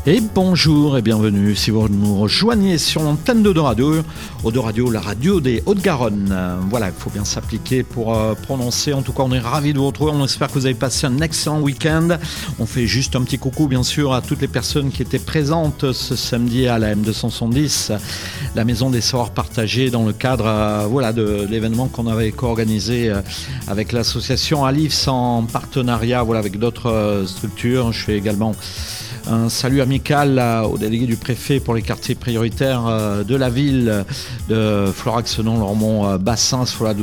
Et bonjour et bienvenue si vous nous rejoignez sur l'antenne d'Audoradio, Audoradio, la radio des Hauts-de-Garonne. Voilà, il faut bien s'appliquer pour prononcer. En tout cas, on est ravis de vous retrouver. On espère que vous avez passé un excellent week-end. On fait juste un petit coucou, bien sûr, à toutes les personnes qui étaient présentes ce samedi à la M270, la maison des savoirs partagés, dans le cadre de l'événement qu'on avait co-organisé avec l'association Alifs en partenariat avec d'autres structures. Je fais également un salut amical au délégué du préfet pour les quartiers prioritaires de la ville de Florac-Senon, Lormont, Bassins,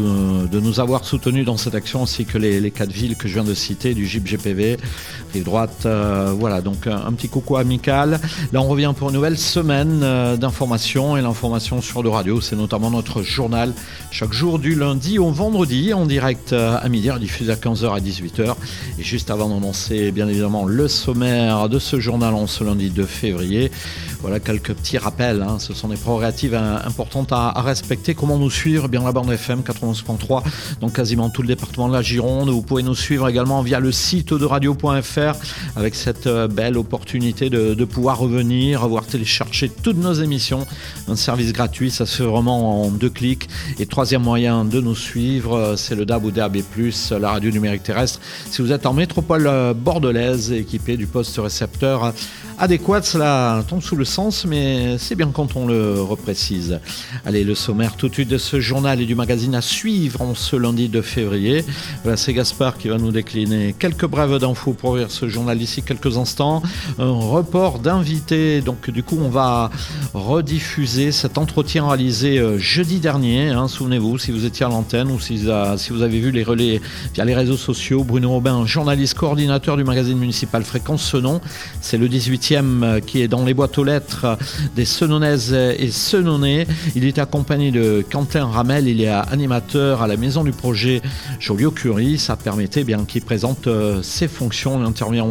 de nous avoir soutenus dans cette action, ainsi que les 4 villes que je viens de citer, du GIP GPV, rive droite. Donc un petit coucou amical. Là, on revient pour une nouvelle semaine d'information, et l'information sur Audoradio, c'est notamment notre journal, chaque jour du lundi au vendredi, en direct à midi, diffusé à 15h à 18h. Et juste avant d'annoncer, bien évidemment, le sommaire de ce journal en ce lundi 2 février. Voilà quelques petits rappels, ce sont des prérogatives importantes à respecter. Comment nous suivre? Bien, la bande FM 91.3, donc quasiment tout le département de la Gironde. Vous pouvez nous suivre également via le site audoradio.fr, avec cette belle opportunité de pouvoir revenir, voire télécharger toutes nos émissions. Un service gratuit, ça se fait vraiment en 2 clics. Et troisième moyen de nous suivre, c'est le DAB ou DAB+, la radio numérique terrestre. Si vous êtes en métropole bordelaise, équipé du poste récepteur adéquat, cela tombe sous le sens, mais c'est bien quand on le reprécise. Allez, le sommaire tout de suite de ce journal et du magazine à suivre en ce lundi 2 février. Voilà, c'est Gaspard qui va nous décliner quelques brèves d'infos pour ouvrir ce journal d'ici quelques instants. Un report d'invités, donc du coup on va rediffuser cet entretien réalisé jeudi dernier. Souvenez-vous, si vous étiez à l'antenne ou si vous avez vu les relais via les réseaux sociaux. Bruno Robin, journaliste coordinateur du magazine municipal Fréquence Senon, c'est le 18e qui est dans les boîtes aux lettres des Senonaises et Senonnais. Il est accompagné de Quentin Ramel, il est animateur à la maison du projet Joliot-Curie. Ça permettait bien qu'il présente ses fonctions. Il intervient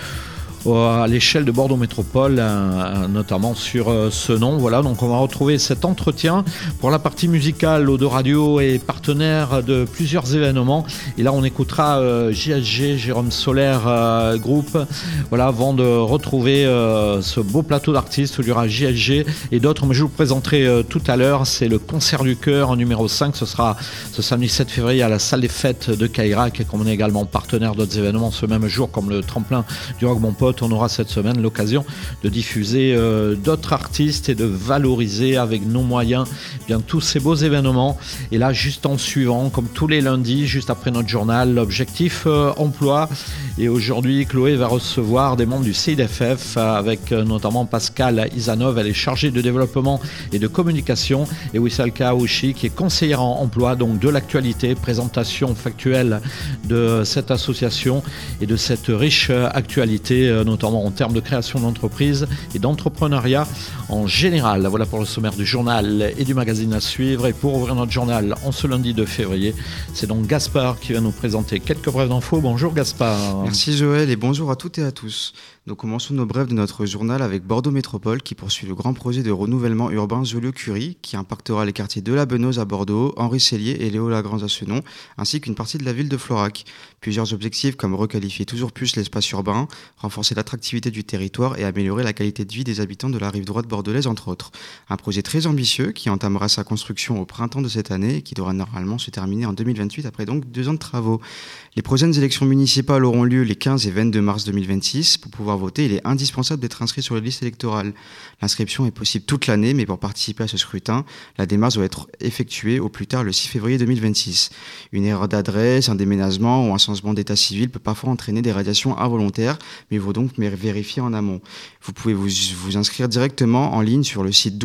à l'échelle de Bordeaux Métropole, notamment sur Senon. Voilà, donc on va retrouver cet entretien. Pour la partie musicale, Audoradio est partenaire de plusieurs événements. Et là, on écoutera JLG, Jérôme Solaire Groupe. Voilà, avant de retrouver ce beau plateau d'artistes où il y aura JLG et d'autres. Mais je vous présenterai tout à l'heure. C'est le concert du cœur numéro 5. Ce sera ce samedi 7 février à la salle des fêtes de Caïrac. Et comme on est également partenaire d'autres événements ce même jour, comme le tremplin du Rock Mon Pote, on aura cette semaine l'occasion de diffuser d'autres artistes et de valoriser avec nos moyens bien tous ces beaux événements. Et là, juste en suivant, comme tous les lundis, juste après notre journal, l'objectif emploi. Et aujourd'hui, Chloé va recevoir des membres du CIDFF avec notamment Pascal Isanov, elle est chargée de développement et de communication, et Wissalka Aouchi qui est conseillère en emploi, donc de l'actualité, présentation factuelle de cette association et de cette riche actualité, notamment en termes de création d'entreprise et d'entrepreneuriat en général. Voilà pour le sommaire du journal et du magazine à suivre. Et pour ouvrir notre journal en ce lundi 2 février, c'est donc Gaspard qui va nous présenter quelques brèves d'infos. Bonjour Gaspard. Merci Joël et bonjour à toutes et à tous. Nous commençons nos brèves de notre journal avec Bordeaux Métropole qui poursuit le grand projet de renouvellement urbain Joliot-Curie qui impactera les quartiers de la Benoîse à Bordeaux, Henri Sellier et Léo Lagrange à Senon, ainsi qu'une partie de la ville de Florac. Plusieurs objectifs comme requalifier toujours plus l'espace urbain, renforcer l'attractivité du territoire et améliorer la qualité de vie des habitants de la rive droite bordelaise entre autres. Un projet très ambitieux qui entamera sa construction au printemps de cette année et qui devra normalement se terminer en 2028 après donc 2 ans de travaux. Les prochaines élections municipales auront lieu les 15 et 22 mars 2026. Pour pouvoir voter, il est indispensable d'être inscrit sur les listes électorales. L'inscription est possible toute l'année, mais pour participer à ce scrutin, la démarche doit être effectuée au plus tard le 6 février 2026. Une erreur d'adresse, un déménagement ou un changement d'état civil peut parfois entraîner des radiations involontaires, mais il faut donc vérifier en amont. Vous pouvez vous inscrire directement en ligne sur le site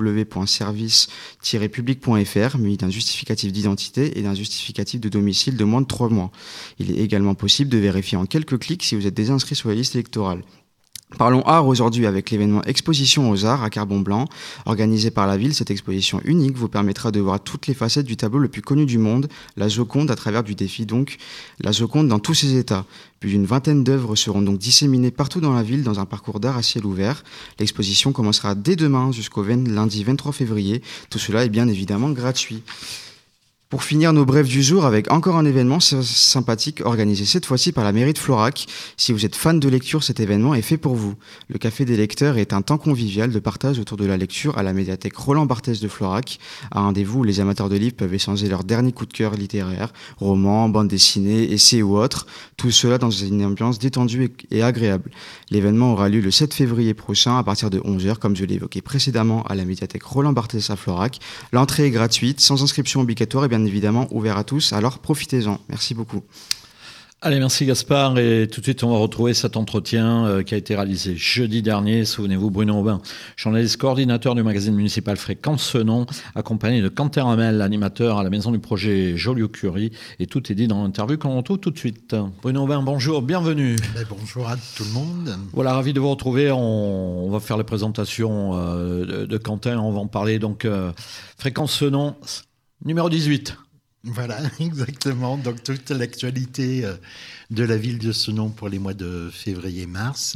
www.service-public.fr, muni d'un justificatif d'identité et d'un justificatif de domicile de moins de 3 mois. Il est également possible de vérifier en quelques clics si vous êtes déjà inscrit sur la liste électorale. Parlons art aujourd'hui avec l'événement Exposition aux Arts à Carbon-Blanc. Organisé par la ville, cette exposition unique vous permettra de voir toutes les facettes du tableau le plus connu du monde, la Joconde, à travers du défi donc, la Joconde dans tous ses états. Plus d'une vingtaine d'œuvres seront donc disséminées partout dans la ville dans un parcours d'art à ciel ouvert. L'exposition commencera dès demain jusqu'au lundi 23 février. Tout cela est bien évidemment gratuit. Pour finir nos brèves du jour avec encore un événement sympathique organisé cette fois-ci par la mairie de Florac. Si vous êtes fan de lecture, cet événement est fait pour vous. Le Café des lecteurs est un temps convivial de partage autour de la lecture à la médiathèque Roland Barthès de Florac. Un rendez-vous où les amateurs de livres peuvent échanger leurs derniers coups de cœur littéraires, romans, bandes dessinées, essais ou autres. Tout cela dans une ambiance détendue et agréable. L'événement aura lieu le 7 février prochain à partir de 11h, comme je l'ai évoqué précédemment, à la médiathèque Roland Barthès à Florac. L'entrée est gratuite, sans inscription obligatoire et bien évidemment ouvert à tous, alors profitez-en. Merci beaucoup. Allez, merci Gaspard. Et tout de suite, on va retrouver cet entretien qui a été réalisé jeudi dernier. Souvenez-vous, Bruno Aubin, journaliste coordinateur du magazine municipal Fréquence-Senon, accompagné de Quentin Ramel, animateur à la maison du projet Joliot-Curie. Et tout est dit dans l'interview qu'on retrouve tout de suite. Bruno Aubin, bonjour, bienvenue. Bonjour à tout le monde. Voilà, ravi de vous retrouver. On va faire les présentations de Quentin. On va en parler. Donc, Fréquence-Senon, numéro 18. Voilà, exactement. Donc, toute l'actualité de la ville de Senon pour les mois de février-mars.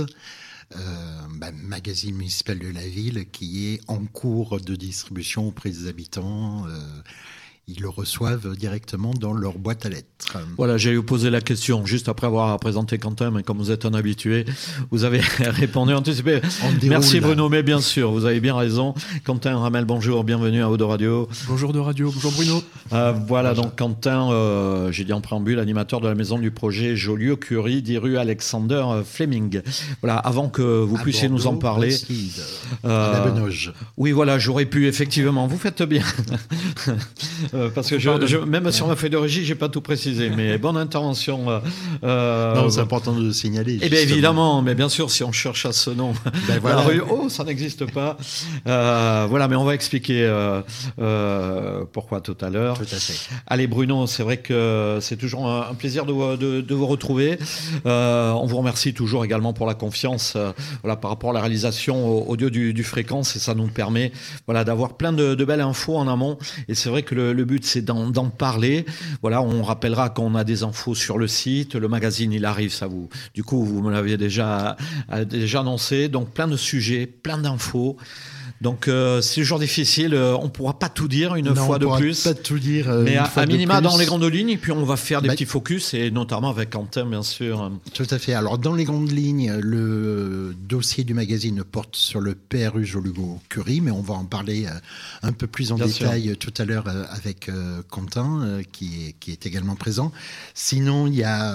Magazine municipal de la ville qui est en cours de distribution auprès des habitants. Ils le reçoivent directement dans leur boîte à lettres. Voilà, j'allais vous poser la question juste après avoir présenté Quentin, mais comme vous êtes un habitué, vous avez répondu anticipé. Merci Bruno, mais bien sûr, vous avez bien raison. Quentin Ramel, bonjour, bienvenue à Aude Radio. Bonjour de radio, bonjour Bruno. Voilà, donc Quentin, j'ai dit en préambule, animateur de la maison du projet Joliot-Curie, 10 rue Alexander Fleming. Voilà, avant que vous puissiez Bordeaux, nous en parler. À la Benoge. Oui, voilà, j'aurais pu, effectivement. Vous faites bien. Parce que même sur ma feuille de régie, j'ai pas tout précisé, mais bonne intervention. Non, c'est important de le signaler. Eh bien évidemment, mais bien sûr, si on cherche à ce nom, voilà. la rue, ça n'existe pas. Voilà, mais on va expliquer pourquoi tout à l'heure. Tout à fait. Allez Bruno, c'est vrai que c'est toujours un plaisir de vous retrouver. On vous remercie toujours également pour la confiance, voilà, par rapport à la réalisation audio du Fréquence, et ça nous permet, voilà, d'avoir plein de belles infos en amont. Et c'est vrai que le but, c'est d'en parler. Voilà, on rappellera qu'on a des infos sur le site. Le magazine, il arrive, ça vous. Du coup, vous me l'aviez déjà annoncé. Donc, plein de sujets, plein d'infos. Donc, c'est toujours difficile. On ne pourra pas tout dire une fois de plus. Pas tout dire. Mais à minima, dans les grandes lignes, et puis on va faire des petits focus, et notamment avec Quentin, bien sûr. Tout à fait. Alors, dans les grandes lignes, le dossier du magazine porte sur le PRU Joliot-Curie, mais on va en parler un peu plus en détail tout à l'heure avec Quentin, qui est également présent. Sinon, il y a...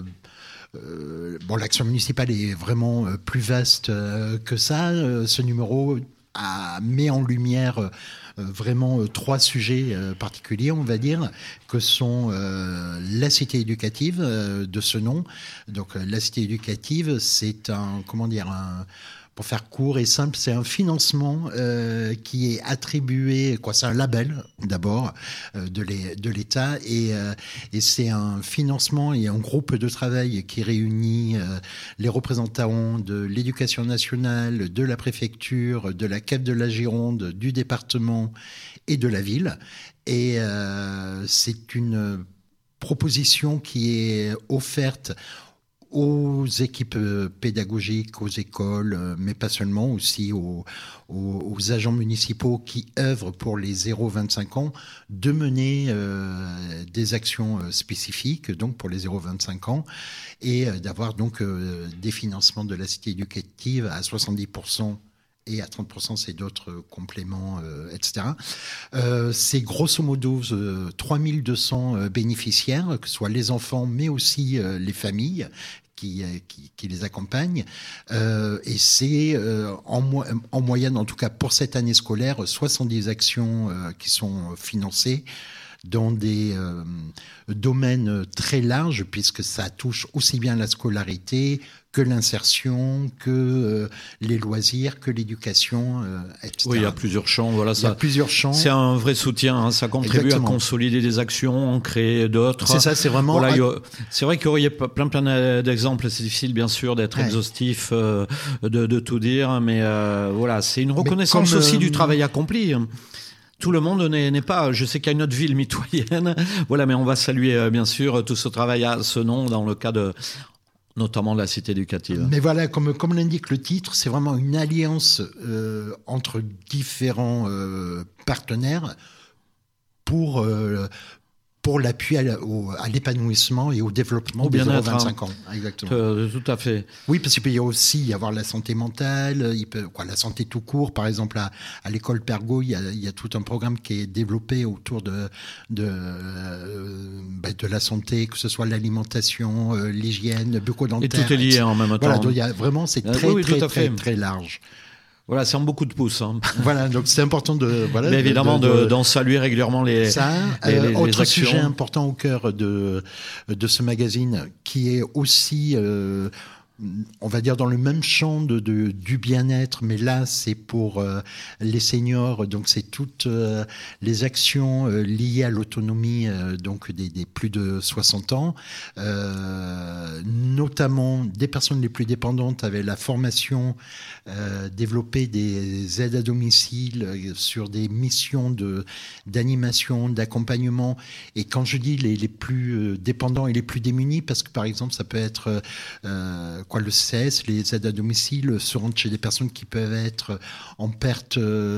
l'action municipale est vraiment plus vaste que ça. Ce numéro met en lumière vraiment trois sujets particuliers, on va dire, que sont la cité éducative de Senon. Donc la cité éducative, c'est pour faire court et simple, c'est un financement qui est attribué, c'est un label d'abord de l'État, et c'est un financement et un groupe de travail qui réunit les représentants de l'éducation nationale, de la préfecture, de la CAF de la Gironde, du département et de la ville. Et c'est une proposition qui est offerte aux équipes pédagogiques, aux écoles, mais pas seulement, aussi aux agents municipaux qui œuvrent pour les 0-25 ans, de mener des actions spécifiques, donc pour les 0-25 ans, et d'avoir donc des financements de la cité éducative à 70%. Et à 30%, c'est d'autres compléments, etc. C'est grosso modo 3200 bénéficiaires, que ce soit les enfants, mais aussi les familles qui les accompagnent. Et c'est en moyenne, en tout cas pour cette année scolaire, 70 actions qui sont financées dans des domaines très larges, puisque ça touche aussi bien la scolarité que l'insertion, que les loisirs, que l'éducation, etc. Oui, il y a plusieurs champs. Voilà, il y a plusieurs champs. C'est un vrai soutien. Hein, ça contribue Exactement. à consolider des actions, en créer d'autres. C'est ça, c'est vraiment... Voilà, c'est vrai qu'il y aurait plein d'exemples. C'est difficile, bien sûr, d'être exhaustif, de tout dire. Mais voilà, c'est une reconnaissance aussi du travail accompli. Tout le monde n'est pas... Je sais qu'il y a une autre ville mitoyenne. Voilà, mais on va saluer, bien sûr, tout ce travail à Senon dans le cas de... notamment de la cité éducative. Mais voilà, comme l'indique le titre, c'est vraiment une alliance entre différents partenaires pour pour l'appui à l'épanouissement et au développement des 0-25 ans. Exactement. Tout à fait. Oui, parce qu'il peut y avoir aussi la santé mentale, la santé tout court. Par exemple, à l'école Pergaud, il y a tout un programme qui est développé autour de la santé, que ce soit l'alimentation, l'hygiène, bucco-dentaire. Et tout est lié en même temps. Voilà, donc vraiment, c'est très large. Voilà, c'est en beaucoup de pouces. Hein. Voilà, donc c'est important mais évidemment d'en saluer régulièrement les autre actions. Sujet important au cœur de ce magazine, qui est aussi, on va dire, dans le même champ du bien-être, mais là, c'est pour les seniors. Donc, c'est toutes les actions liées à l'autonomie donc des plus de 60 ans, notamment des personnes les plus dépendantes, avec la formation, développer des aides à domicile sur des missions d'animation, d'accompagnement. Et quand je dis les plus dépendants et les plus démunis, parce que, par exemple, ça peut être... le CS, les aides à domicile, se rendre chez des personnes qui peuvent être en perte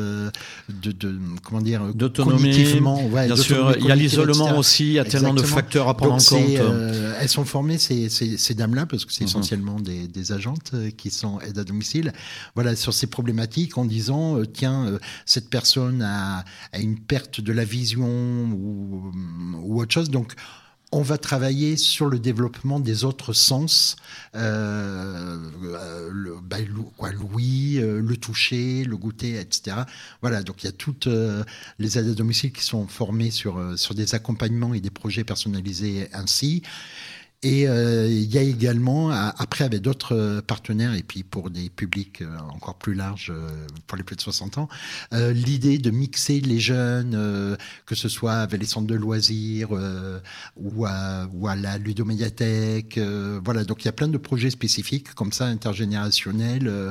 d'autonomie, cognitivement. Ouais, bien sûr, il y a l'isolement etc. aussi, il y a tellement de facteurs à prendre en compte. Elles sont formées, ces dames-là, parce que c'est essentiellement des agentes qui sont aides à domicile, voilà, sur ces problématiques, en disant, cette personne a une perte de la vision ou autre chose, donc on va travailler sur le développement des autres sens, l'ouïe, le toucher, le goûter, etc. Voilà, donc il y a toutes les aides à domicile qui sont formées sur des accompagnements et des projets personnalisés ainsi. Et il y a également, après avec d'autres partenaires, et puis pour des publics encore plus larges, pour les plus de 60 ans, l'idée de mixer les jeunes, que ce soit avec les centres de loisirs ou à la ludomédiathèque. Voilà, donc il y a plein de projets spécifiques comme ça, intergénérationnels,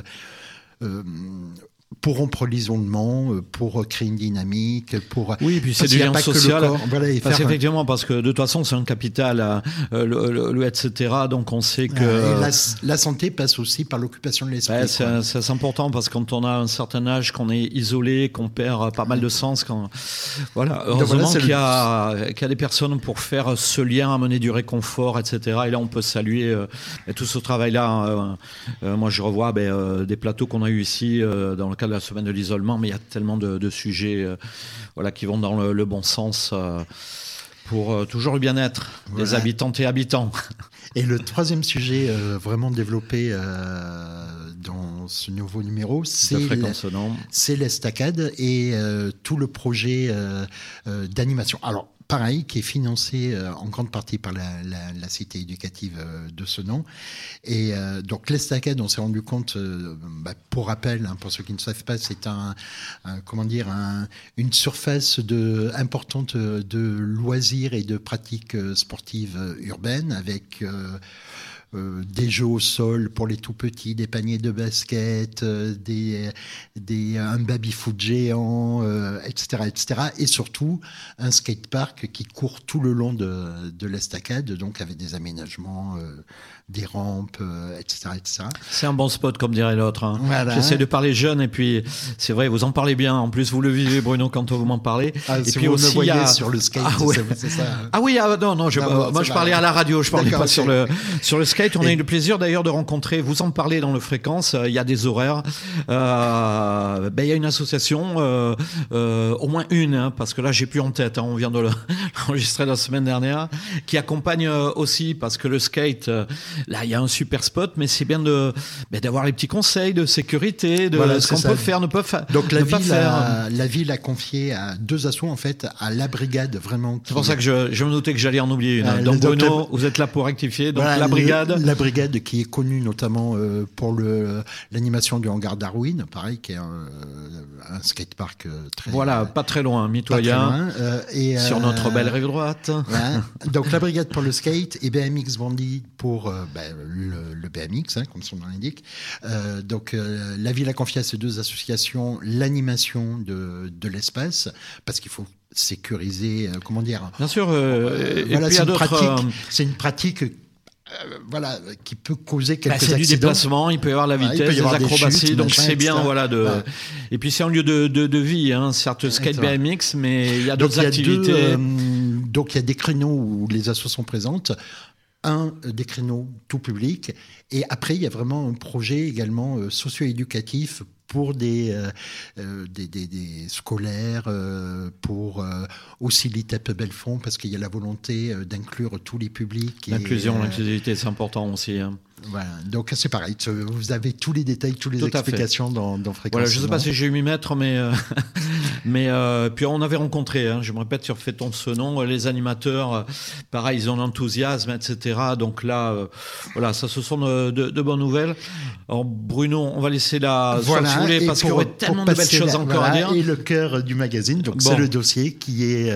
pour rompre l'isolement, pour créer une dynamique, pour... Oui, puis c'est du lien social. Effectivement, parce que de toute façon, c'est un capital, le etc. Donc on sait que... la santé passe aussi par l'occupation de l'esprit. C'est important, parce que quand on a un certain âge, qu'on est isolé, qu'on perd pas mal de sens, voilà, heureusement qu'il y a des personnes pour faire ce lien, amener du réconfort, etc. Et là, on peut saluer tout ce travail-là. Moi, je revois des plateaux qu'on a eu ici dans le cadre de la semaine de l'isolement, mais il y a tellement de sujets qui vont dans le bon sens pour toujours le bien-être des habitantes et habitants. Et le troisième sujet vraiment développé dans ce nouveau numéro, c'est l'Estacade et tout le projet d'animation. Alors, pareil, qui est financé en grande partie par la cité éducative de Senon. Et donc l'Estacade, on s'est rendu compte, pour rappel, pour ceux qui ne savent pas, c'est une surface importante de loisirs et de pratiques sportives urbaines, avec des jeux au sol pour les tout petits, des paniers de basket, un baby-foot géant, etc., etc. Et surtout, un skatepark qui court tout le long de l'Estacade, donc avec des aménagements, des rampes, etc., etc. C'est un bon spot, comme dirait l'autre. Hein. Voilà. J'essaie de parler jeune, et puis c'est vrai, vous en parlez bien. En plus, vous le vivez, Bruno, quand vous m'en parlez. Et puis vous aussi, me voyez sur le skate, c'est ça. Ah oui, non, je parlais à la radio, je parlais pas sur le skate. On a eu le plaisir d'ailleurs de rencontrer, vous en parlez dans le Fréquence, il y a des horaires. Il y a une association, au moins une, parce que là, j'ai plus en tête, on vient de l'enregistrer la semaine dernière, qui accompagne aussi, parce que le skate... Là, il y a un super spot, mais c'est bien d'avoir les petits conseils de sécurité, de ce qu'on peut faire, ne peut faire. Donc la ville a confié à deux assos, en fait, à la brigade vraiment. C'est pour ça que je me doutais que j'allais en oublier une. Donc Bruno, vous êtes là pour rectifier. Donc la brigade. La brigade qui est connue notamment pour l'animation du hangar Darwin, pareil, qui est un skatepark très. Voilà, pas très loin, mitoyen. Sur notre belle rive droite. Voilà. Donc la brigade pour le skate et BMX Bandit pour le BMX, comme son nom l'indique. Donc la ville a confié à ces deux associations l'animation de l'espace, parce qu'il faut sécuriser, Bien sûr. C'est une pratique qui peut causer quelques accidents. C'est du déplacement, il peut y avoir la vitesse, des acrobaties, chutes, donc c'est bien, Et puis c'est un lieu de vie, certes skate BMX, mais il y a d'autres activités. Donc il y a des créneaux où les assos sont présentes, des créneaux tout public, et après il y a vraiment un projet également socio-éducatif pour des scolaires, pour aussi l'ITEP Belfond, parce qu'il y a la volonté d'inclure tous les publics. L'inclusion, l'inclusivité, c'est important aussi. Hein. Voilà, donc c'est pareil, vous avez tous les détails, toutes les explications dans Fréquence. Voilà, je ne sais pas si j'ai eu m'y mettre, mais puis on avait rencontré, hein, je me répète sur Fait-on ce nom, les animateurs, pareil, ils ont l'enthousiasme, etc. Donc là, voilà, ça ce sont de bonnes nouvelles. Alors Bruno, on va laisser la voilà, si vous voulez, parce qu'il y aurait tellement de belles choses encore à dire. Et le cœur du magazine, donc c'est le dossier qui est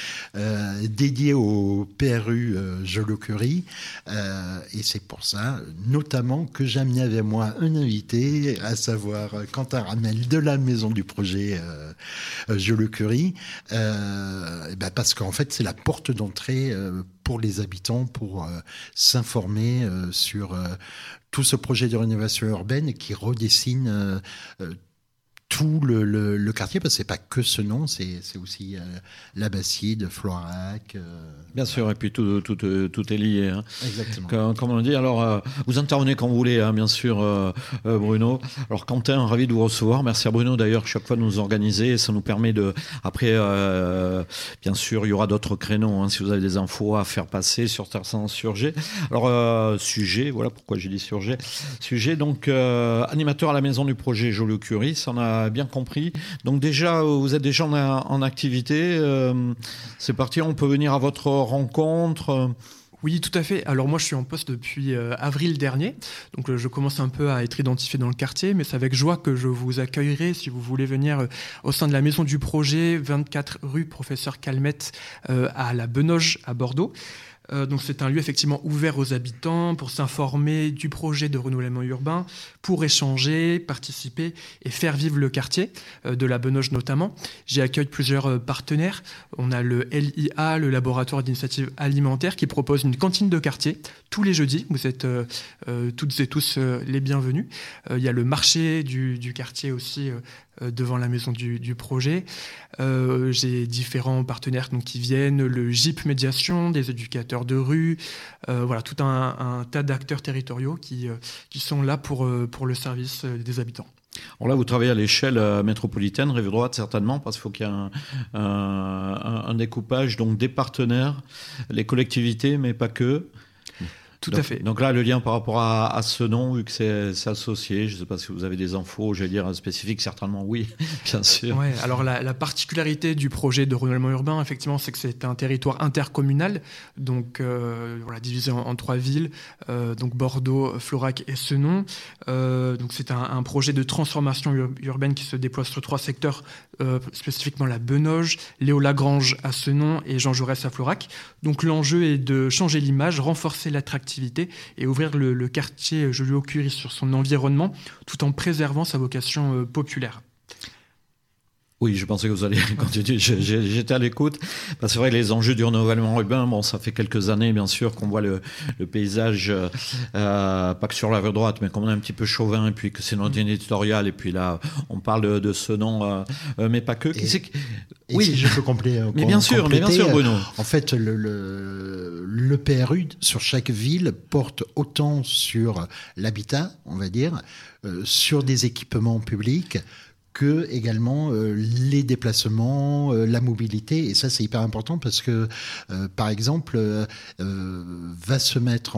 dédié au PRU Joliot-Curie, et c'est pour ça notamment que j'ai amené avec moi un invité, à savoir Quentin Ramel de la maison du projet Joliot-Curie, parce qu'en fait c'est la porte d'entrée pour les habitants pour s'informer sur tout ce projet de rénovation urbaine qui redessine tout le quartier, parce que c'est pas que ce nom, c'est aussi la Bastide, Floirac. Bien sûr, et puis tout est lié. Hein. Exactement. Comme on dit, alors vous intervenez quand vous voulez, hein, bien sûr, Bruno. Alors Quentin, ravi de vous recevoir. Merci à Bruno d'ailleurs chaque fois de nous organiser. Ça nous permet de. Après, bien sûr, il y aura d'autres créneaux. Hein, si vous avez des infos à faire passer sur certains sujets. Alors sujet, voilà pourquoi j'ai dit sujet. Donc animateur à la maison du projet Joliot-Curie, ça on a bien compris. Donc déjà, vous êtes déjà en activité. C'est parti, on peut venir à votre rencontre. Oui, tout à fait. Alors moi, je suis en poste depuis avril dernier. Donc je commence un peu à être identifié dans le quartier, mais c'est avec joie que je vous accueillerai si vous voulez venir au sein de la maison du projet, 24 rue Professeur Calmette à la Benoge à Bordeaux. Donc c'est un lieu effectivement ouvert aux habitants pour s'informer du projet de renouvellement urbain, pour échanger, participer et faire vivre le quartier, de la Benoge notamment. J'y accueille plusieurs partenaires. On a le LIA, le laboratoire d'initiative alimentaire, qui propose une cantine de quartier tous les jeudis. Vous êtes toutes et tous les bienvenus. Il y a le marché du quartier aussi, devant la maison du projet. J'ai différents partenaires donc, qui viennent, le GIP Médiation, des éducateurs de rue, voilà, tout un tas d'acteurs territoriaux qui sont là pour le service des habitants. Alors là, vous travaillez à l'échelle métropolitaine, rive droite certainement, parce qu'il faut qu'il y ait un découpage donc des partenaires, les collectivités, mais pas que. Tout à fait. Donc là, le lien par rapport à ce nom, vu que c'est associé, je ne sais pas si vous avez des infos, j'allais dire spécifiques, certainement oui, bien sûr. Ouais, alors la particularité du projet de renouvellement urbain, effectivement, c'est que c'est un territoire intercommunal, donc voilà, divisé en 3 villes, donc Bordeaux, Floirac et Senon. Donc c'est un projet de transformation urbaine qui se déploie sur 3 secteurs, spécifiquement la Benoge, Léo Lagrange à Senon et Jean Jaurès à Floirac. Donc l'enjeu est de changer l'image, renforcer l'attractivité et ouvrir le quartier Joliot-Curie sur son environnement tout en préservant sa vocation populaire. Oui, je pensais que vous alliez continuer. J'étais à l'écoute. C'est vrai que les enjeux du renouvellement urbain, bon, ça fait quelques années, bien sûr, qu'on voit le paysage, pas que sur la rive droite, mais qu'on est un petit peu chauvin, et puis que c'est notre ligne éditoriale, et puis là, on parle de ce nom, mais pas que. Oui, si je peux compléter. Mais bien sûr, Bruno. En fait, le PRU sur chaque ville porte autant sur l'habitat, on va dire, sur des équipements publics, que également les déplacements, la mobilité. Et ça, c'est hyper important parce que, par exemple, va se mettre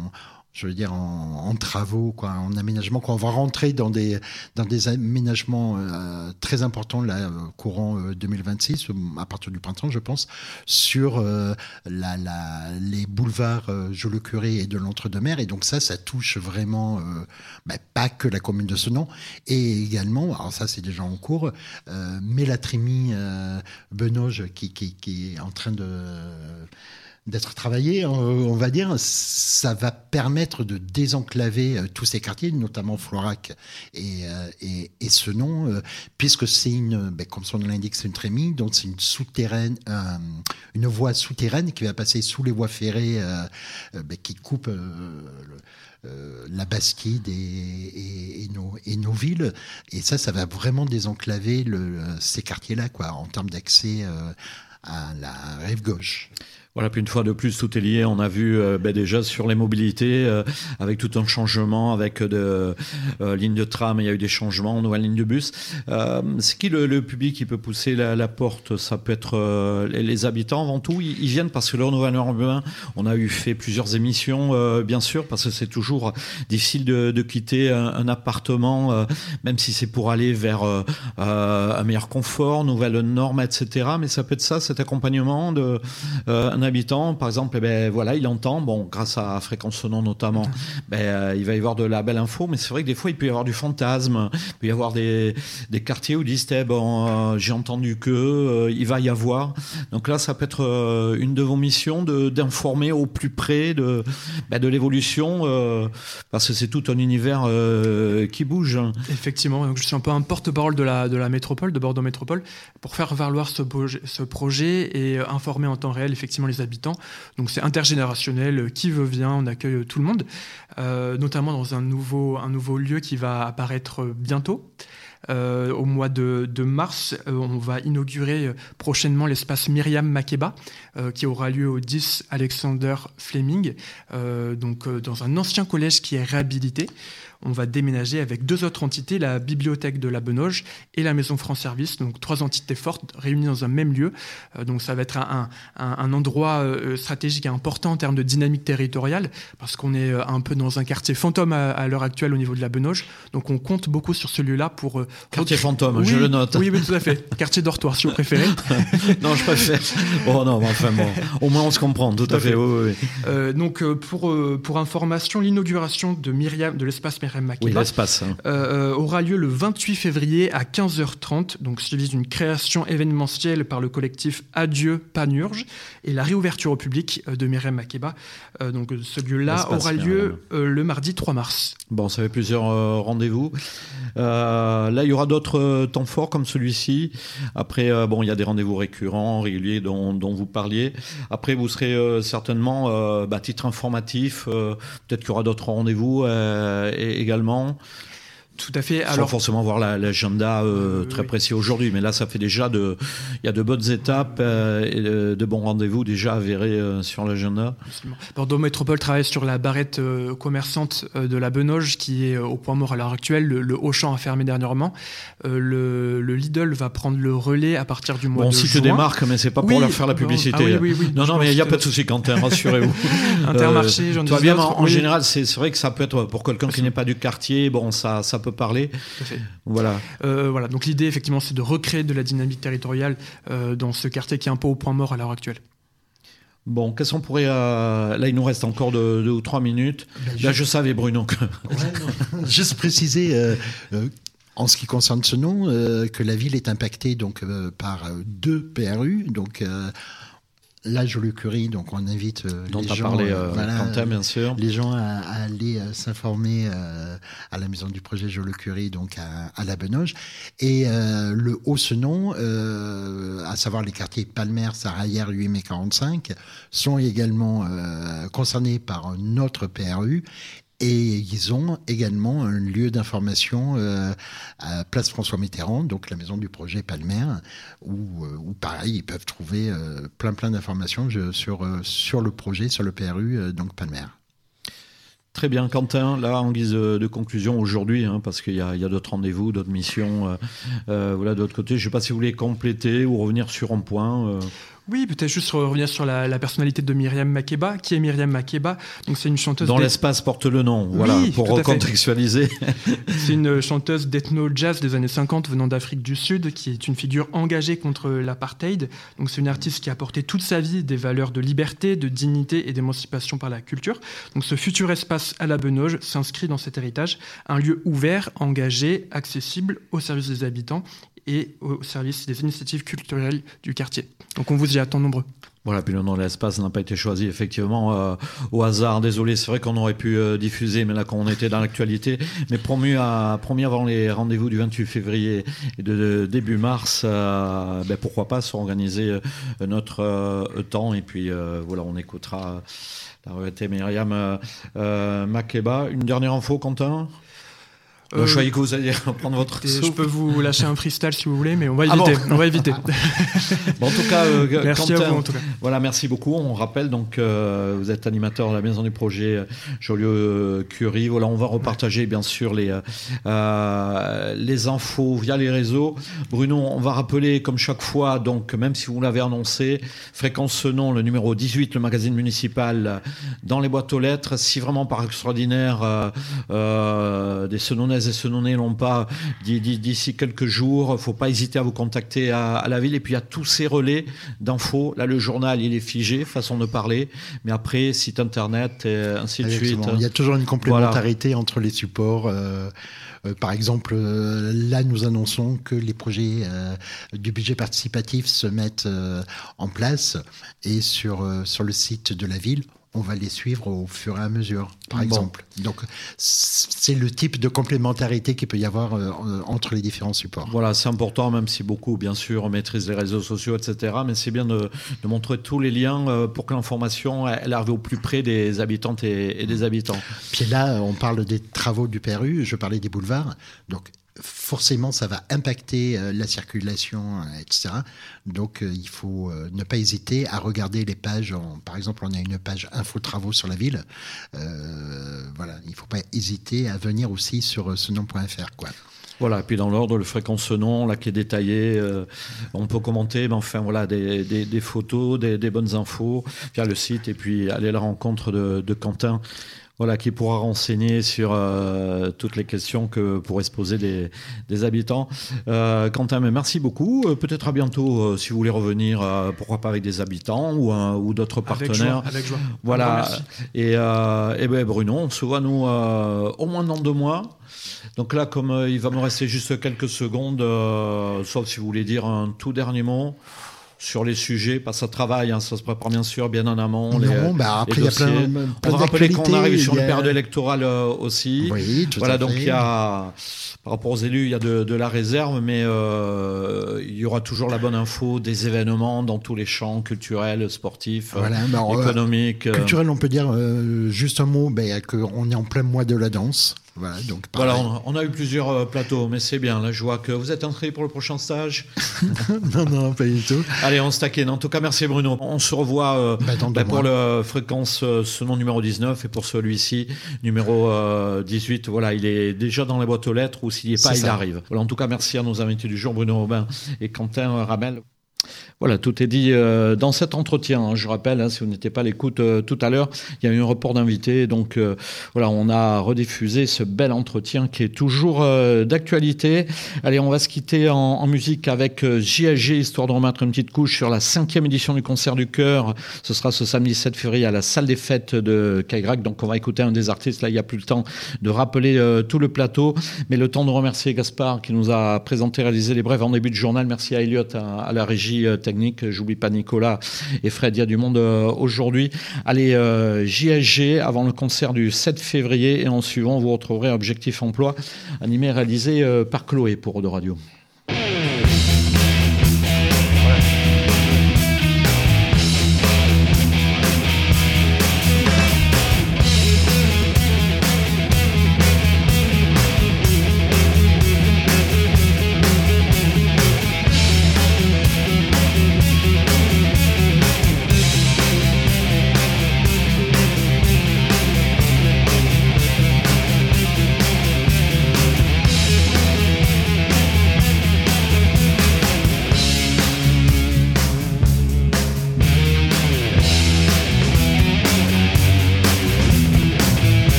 en travaux, quoi, en aménagement, qu'on va rentrer dans des aménagements très importants là, courant 2026, à partir du printemps, je pense, sur les boulevards Joliot-Curie et de l'Entre-deux-Mers. Et donc ça touche vraiment pas que la commune de Senon, et également, alors ça c'est déjà en cours, mais la Trémie Benoge qui est en train d'être travaillé, on va dire, ça va permettre de désenclaver tous ces quartiers, notamment Floirac et Senon, puisque c'est comme son nom l'indique, c'est une trémie, donc c'est une voie souterraine qui va passer sous les voies ferrées qui coupent la Bastide et nos villes, et ça va vraiment désenclaver ces quartiers-là, quoi, en termes d'accès à la rive gauche. Voilà, puis une fois de plus, tout est lié. On a vu déjà sur les mobilités, avec tout un changement, avec de lignes de tram, il y a eu des changements, nouvelles lignes de bus. C'est qui le public qui peut pousser la porte? Ça peut être les habitants avant tout. Ils viennent parce que le renouvellement urbain, on a fait plusieurs émissions, bien sûr, parce que c'est toujours difficile de quitter un appartement, même si c'est pour aller vers un meilleur confort, nouvelles normes, etc. Mais ça peut être ça, cet accompagnement de un habitant, par exemple, il entend, grâce à Fréquence Sonore notamment, il va y avoir de la belle info, mais c'est vrai que des fois il peut y avoir du fantasme, il peut y avoir des quartiers où ils disent j'ai entendu que il va y avoir. Donc là, ça peut être une de vos missions d'informer au plus près de l'évolution, parce que c'est tout un univers qui bouge. Effectivement, donc je suis un peu un porte-parole de la métropole, de Bordeaux Métropole, pour faire valoir ce projet et informer en temps réel effectivement les habitants. Donc c'est intergénérationnel, qui veut vient, on accueille tout le monde, notamment dans un nouveau lieu qui va apparaître bientôt. Au mois de mars, on va inaugurer prochainement l'espace Myriam Makeba, qui aura lieu au 10 Alexander Fleming, dans un ancien collège qui est réhabilité. On va déménager avec 2 autres entités, la bibliothèque de la Benoge et la maison France Service, donc 3 entités fortes réunies dans un même lieu. Donc ça va être un endroit stratégique et important en termes de dynamique territoriale, parce qu'on est un peu dans un quartier fantôme à l'heure actuelle au niveau de la Benoge. Donc on compte beaucoup sur ce lieu-là pour... quartier fantôme, je le note. Oui, tout à fait. Quartier dortoir, si vous préférez. Non, je préfère. Oh non, enfin bon. Au moins on se comprend, tout à fait. Oui. Donc pour information, l'inauguration de l'espace Myriam Makeba, l'espace, aura lieu le 28 février à 15h30, donc suivi d'une création événementielle par le collectif Adieu Panurge et la réouverture au public de Myriam Makeba. Donc ce lieu-là aura lieu le mardi 3 mars. Bon, ça fait plusieurs rendez-vous. Là, il y aura d'autres temps forts comme celui-ci. Après, il y a des rendez-vous récurrents, réguliers dont vous parliez. Après, vous serez certainement, à titre informatif, peut-être qu'il y aura d'autres rendez-vous également. Tout à fait. Sans forcément voir l'agenda très précis aujourd'hui, mais là, ça fait déjà il y a de bonnes étapes et de bons rendez-vous déjà avérés sur l'agenda. Absolument. Bordeaux Métropole travaille sur la barrette commerçante de la Benoge qui est au point mort à l'heure actuelle. Le Auchan a fermé dernièrement. Le Lidl va prendre le relais à partir du mois de juin. On cite des marques, mais c'est pas pour leur faire la publicité. Oui. Non, mais il n'y a pas de souci, Quentin, rassurez-vous. Intermarché, j'en ai bien. En général, c'est vrai que ça peut être pour quelqu'un qui n'est pas du quartier. Ça peut parler. Voilà. Donc l'idée, effectivement, c'est de recréer de la dynamique territoriale dans ce quartier qui est un peu au point mort à l'heure actuelle. Bon, qu'est-ce qu'on pourrait... Là, il nous reste encore 2 ou 3 minutes. Là, je savais, Bruno. Juste préciser... en ce qui concerne ce nom, que la ville est impactée par 2 PRU, la Joliot-Curie, donc on invite dont les a gens, parlé Quentin, bien sûr, les gens à aller s'informer à la maison du projet Joliot-Curie, donc à la Benoge. Et le Haut-Senon, à savoir les quartiers Palmer, Saraillère, 8 mai 45, sont également concernés par notre PRU. Et ils ont également un lieu d'information à Place François Mitterrand, donc la maison du projet Palmer, où pareil, ils peuvent trouver plein d'informations sur le projet, sur le PRU, donc Palmer. Très bien, Quentin. Là, en guise de conclusion aujourd'hui, parce qu'il y a d'autres rendez-vous, d'autres missions, d'autre côté. Je ne sais pas si vous voulez compléter ou revenir sur un point. Oui, peut-être juste revenir sur la personnalité de Myriam Makeba. Qui est Myriam Makeba? Donc c'est une chanteuse dont l'espace porte le nom, pour recontextualiser. C'est une chanteuse d'ethno-jazz des années 50 venant d'Afrique du Sud, qui est une figure engagée contre l'apartheid. Donc c'est une artiste qui a porté toute sa vie des valeurs de liberté, de dignité et d'émancipation par la culture. Donc ce futur espace à la Benoge s'inscrit dans cet héritage, un lieu ouvert, engagé, accessible au service des habitants et au service des initiatives culturelles du quartier. Donc on vous y attend nombreux. Voilà, puis le nom de l'espace n'a pas été choisi effectivement au hasard. Désolé, c'est vrai qu'on aurait pu diffuser, mais là quand on était dans l'actualité, mais promis avant les rendez-vous du 28 février et de début mars, pourquoi pas s'organiser notre temps et puis on écoutera la regrettée Myriam Makeba. Une dernière info, Quentin ? Je croyais que vous alliez prendre votre soupe. Je peux vous lâcher un freestyle si vous voulez, mais on va éviter. On va éviter. Bon, en tout cas, merci Quentin, à vous. En tout cas. Voilà, merci beaucoup. On rappelle donc, vous êtes animateur de la maison du projet Joliot-Curie. Voilà, on va repartager bien sûr les infos via les réseaux. Bruno, on va rappeler comme chaque fois, donc même si vous l'avez annoncé, Fréquence Senon, le numéro 18, le magazine municipal dans les boîtes aux lettres. Si vraiment par extraordinaire des Senonnaises et Senonnais l'ont pas d'ici quelques jours, il ne faut pas hésiter à vous contacter à la ville. Et puis il y a tous ces relais d'infos. Là, le journal, il est figé, façon de parler. Mais après, site internet et ainsi de suite. Il y a toujours une complémentarité entre les supports. Par exemple, là, nous annonçons que les projets du budget participatif se mettent en place. Et sur le site de la ville, on va les suivre au fur et à mesure, par exemple. Donc, c'est le type de complémentarité qu'il peut y avoir entre les différents supports. Voilà, c'est important, même si beaucoup, bien sûr, maîtrisent les réseaux sociaux, etc. Mais c'est bien de montrer tous les liens pour que l'information elle arrive au plus près des habitantes et des habitants. Puis là, on parle des travaux du PRU, je parlais des boulevards. Donc, forcément, ça va impacter la circulation, etc. Donc, il faut ne pas hésiter à regarder les pages. Par exemple, on a une page info travaux sur la ville. Voilà, il ne faut pas hésiter à venir aussi sur senon.fr, quoi. Voilà, et puis dans l'ordre, le Fréquence Senon, là, qui est détaillé, on peut commenter, mais enfin, voilà, des photos, des bonnes infos via le site, et puis aller à la rencontre de Quentin. Voilà, qui pourra renseigner sur toutes les questions que pourraient se poser des habitants. Quentin, mais merci beaucoup. Peut-être à bientôt, si vous voulez revenir, pourquoi pas avec des habitants ou d'autres partenaires. Avec joie. Voilà. Et ben Bruno, on se voit, nous, au moins dans 2 mois. Donc là, comme il va me rester juste quelques secondes, sauf si vous voulez dire un tout dernier mot sur les sujets, parce que ça travaille, ça se prépare bien sûr bien en amont. Après il y a plein on va rappeler qu'on arrive sur une période électorale aussi. Oui, tout voilà, à fait. donc il y a, par rapport aux élus, il y a de la réserve, mais il y aura toujours la bonne info des événements dans tous les champs culturels, sportifs, économiques. Culturel, on peut dire juste un mot, qu'on est en plein mois de la danse. Voilà, donc voilà, on a eu plusieurs plateaux, mais c'est bien. Là, je vois que vous êtes inscrit pour le prochain stage. non, pas du tout. Allez, on se taquine. En tout cas, merci Bruno. On se revoit pour le Fréquence Senon numéro 19 et pour celui-ci, numéro 18. Voilà, il est déjà dans les boîtes aux lettres ou s'il n'y est pas, il arrive. Voilà, en tout cas, merci à nos invités du jour, Bruno Aubin et Quentin Ramel. Voilà, tout est dit dans cet entretien. Je rappelle, si vous n'étiez pas à l'écoute tout à l'heure, il y a eu un report d'invités. Donc voilà, on a rediffusé ce bel entretien qui est toujours d'actualité. Allez, on va se quitter en musique avec JSG, histoire de remettre une petite couche sur la 5e édition du Concert du Cœur. Ce sera ce samedi 7 février à la salle des fêtes de Caigrac. Donc on va écouter un des artistes. Là, il n'y a plus le temps de rappeler tout le plateau, mais le temps de remercier Gaspard qui nous a présenté, réalisé les brèves en début de journal. Merci à Elliot à la régie technique. J'oublie pas Nicolas et Fred, il y a du monde aujourd'hui. Allez, JSG avant le concert du 7 février et en suivant, vous retrouverez Objectif Emploi, animé et réalisé par Chloé pour Eau Radio.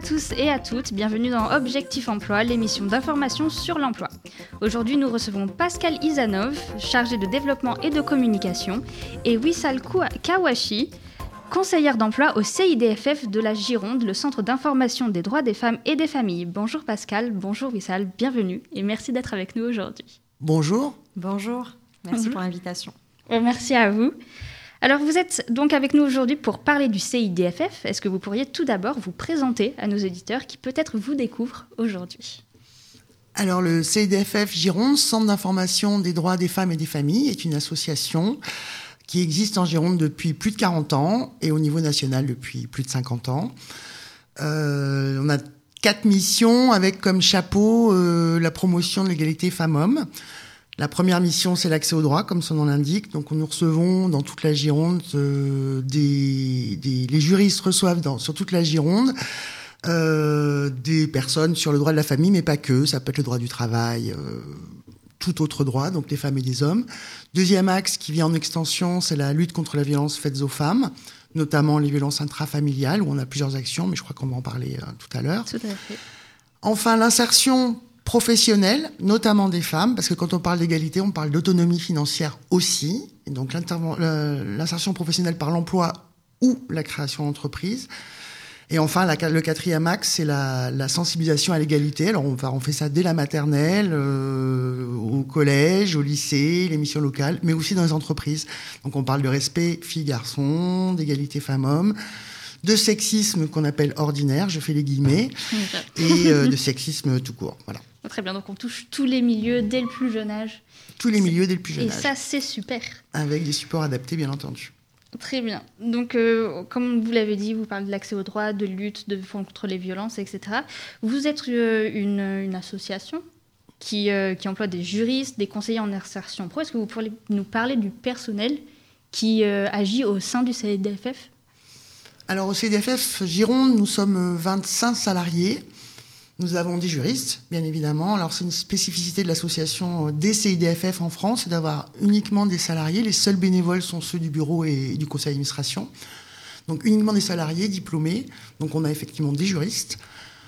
tous et à toutes, bienvenue dans Objectif Emploi, l'émission d'information sur l'emploi. Aujourd'hui, nous recevons Pascal Izanov, chargé de développement et de communication, et Wissal Kawashi, conseillère d'emploi au CIDFF de la Gironde, le Centre d'information des droits des femmes et des familles. Bonjour Pascal, bonjour Wissal, bienvenue et merci d'être avec nous aujourd'hui. Bonjour. Bonjour, merci pour l'invitation. Merci à vous. Alors vous êtes donc avec nous aujourd'hui pour parler du CIDFF. Est-ce que vous pourriez tout d'abord vous présenter à nos auditeurs qui peut-être vous découvrent aujourd'hui ? Alors le CIDFF Gironde, Centre d'information des droits des femmes et des familles, est une association qui existe en Gironde depuis plus de 40 ans et au niveau national depuis plus de 50 ans. On a 4 missions avec comme chapeau la promotion de l'égalité femmes-hommes. La première mission, c'est l'accès aux droits, comme son nom l'indique. Donc, nous recevons dans toute la Gironde, les juristes reçoivent sur toute la Gironde des personnes sur le droit de la famille, mais pas que. Ça peut être le droit du travail, tout autre droit, donc les femmes et les hommes. Deuxième axe qui vient en extension, c'est la lutte contre la violence faite aux femmes, notamment les violences intrafamiliales, où on a plusieurs actions, mais je crois qu'on va en parler tout à l'heure. Tout à fait. Enfin, l'insertion professionnelle, notamment des femmes, parce que quand on parle d'égalité, on parle d'autonomie financière aussi. Et donc l'insertion professionnelle par l'emploi ou la création d'entreprise. Et enfin, le quatrième axe, c'est la sensibilisation à l'égalité. Alors on fait ça dès la maternelle, au collège, au lycée, les missions locales, mais aussi dans les entreprises. Donc on parle de respect filles-garçons, d'égalité femmes-hommes, de sexisme qu'on appelle ordinaire, je fais les guillemets, et de sexisme tout court. Voilà. Très bien, donc on touche tous les milieux dès le plus jeune âge. Tous les milieux dès le plus jeune âge. Et ça, c'est super. Avec des supports adaptés, bien entendu. Très bien. Donc, comme vous l'avez dit, vous parlez de l'accès aux droits, de lutte contre les violences, etc. Vous êtes une association qui emploie des juristes, des conseillers en insertion pro. Est-ce que vous pourriez nous parler du personnel qui agit au sein du CIDFF ? Alors, au CIDFF Gironde, nous sommes 25 salariés. Nous avons des juristes, bien évidemment. Alors, c'est une spécificité de l'association des CIDFF en France, c'est d'avoir uniquement des salariés. Les seuls bénévoles sont ceux du bureau et du conseil d'administration. Donc, uniquement des salariés diplômés. Donc, on a effectivement des juristes,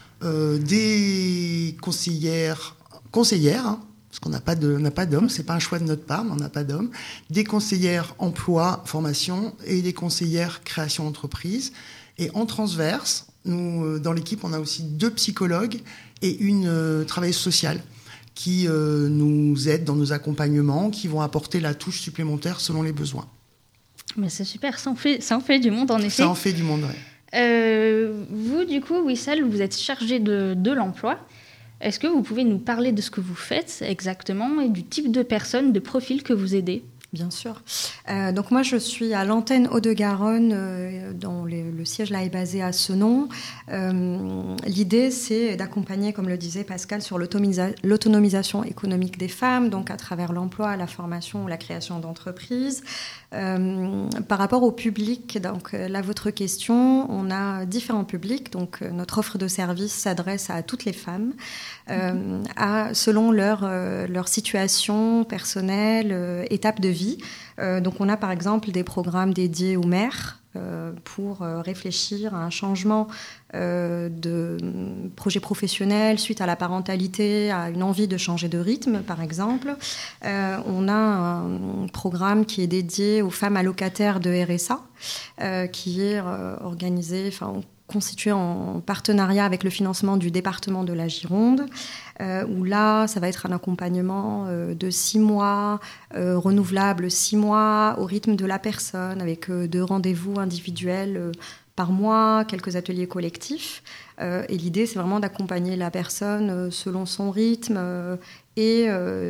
des conseillères, hein, parce qu'on n'a pas d'hommes, c'est pas un choix de notre part, mais on n'a pas d'hommes, des conseillères emploi, formation et des conseillères création d'entreprise. Et en transverse, nous, dans l'équipe, on a aussi 2 psychologues et une travailleuse sociale qui nous aident dans nos accompagnements, qui vont apporter la touche supplémentaire selon les besoins. Mais c'est super, ça en fait du monde en effet. Ça en fait du monde, oui. Vous, du coup, Wissal, vous êtes chargé de l'emploi. Est-ce que vous pouvez nous parler de ce que vous faites exactement et du type de personnes, de profils que vous aidez ? Bien sûr. Donc moi, je suis à l'antenne Hauts-de-Garonne, dont le siège là est basé à Senon. L'idée, c'est d'accompagner, comme le disait Pascal, sur l'autonomisation économique des femmes, donc à travers l'emploi, la formation, la création d'entreprises. Par rapport au public, donc là, votre question, on a différents publics. Donc notre offre de service s'adresse à toutes les femmes, selon leur situation personnelle, étape de vie. Donc on a par exemple des programmes dédiés aux mères pour réfléchir à un changement de projet professionnel suite à la parentalité, à une envie de changer de rythme par exemple. On a un programme qui est dédié aux femmes allocataires de RSA qui est organisé, constitué en partenariat avec le financement du département de la Gironde, où là, ça va être un accompagnement de 6 mois, renouvelable 6 mois, au rythme de la personne, avec 2 rendez-vous individuels par mois, quelques ateliers collectifs. Et l'idée, c'est vraiment d'accompagner la personne selon son rythme et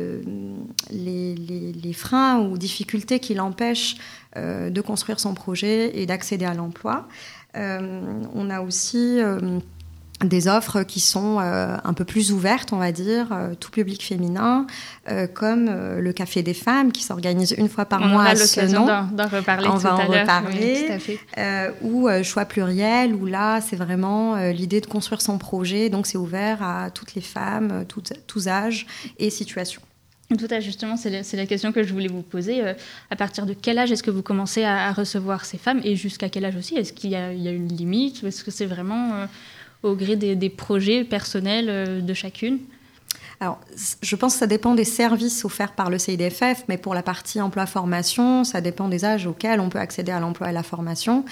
les freins ou difficultés qui l'empêchent de construire son projet et d'accéder à l'emploi. On a aussi des offres qui sont un peu plus ouvertes, on va dire, tout public féminin, comme le Café des femmes qui s'organise une fois par mois à Senon. On aura l'occasion d'en reparler tout à l'heure. On va en reparler. Oui, tout à fait. Ou Choix pluriel, où là, c'est vraiment l'idée de construire son projet. Donc, c'est ouvert à toutes les femmes, tous âges et situations. Tout à justement, c'est la question que je voulais vous poser. À partir de quel âge est-ce que vous commencez à recevoir ces femmes et jusqu'à quel âge aussi ? Est-ce qu'il y a une limite ou est-ce que c'est vraiment au gré des projets personnels de chacune? Alors, je pense que ça dépend des services offerts par le CIDFF, mais pour la partie emploi-formation, ça dépend des âges auxquels on peut accéder à l'emploi et à la formation.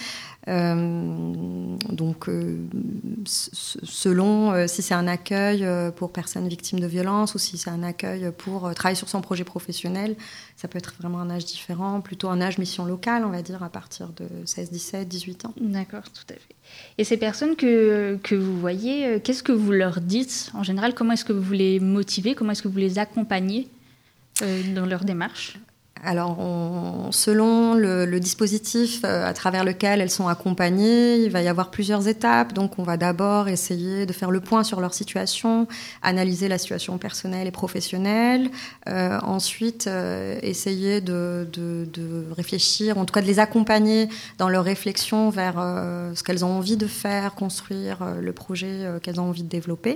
Selon si c'est un accueil pour personnes victimes de violences ou si c'est un accueil pour travailler sur son projet professionnel, ça peut être vraiment un âge différent, plutôt un âge mission locale, on va dire, à partir de 16, 17, 18 ans. D'accord, tout à fait. Et ces personnes que vous voyez, qu'est-ce que vous leur dites en général? Comment est-ce que vous les motivez? Comment est-ce que vous les accompagnez dans leur démarche? Alors, selon le dispositif à travers lequel elles sont accompagnées, il va y avoir plusieurs étapes. Donc, on va d'abord essayer de faire le point sur leur situation, analyser la situation personnelle et professionnelle. Ensuite, essayer de réfléchir, en tout cas de les accompagner dans leur réflexion vers ce qu'elles ont envie de faire, construire le projet qu'elles ont envie de développer.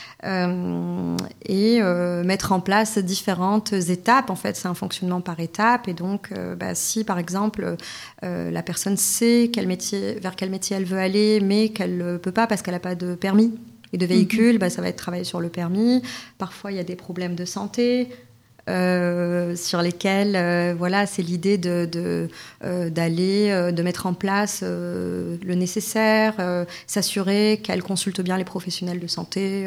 Mettre en place différentes étapes. En fait, c'est un fonctionnement par étapes. Et donc, si par exemple la personne sait vers quel métier elle veut aller, mais qu'elle ne peut pas parce qu'elle n'a pas de permis et de véhicule, ça va être travailler sur le permis. Parfois, il y a des problèmes de santé. Sur lesquels c'est l'idée de mettre en place le nécessaire, s'assurer qu'elle consulte bien les professionnels de santé,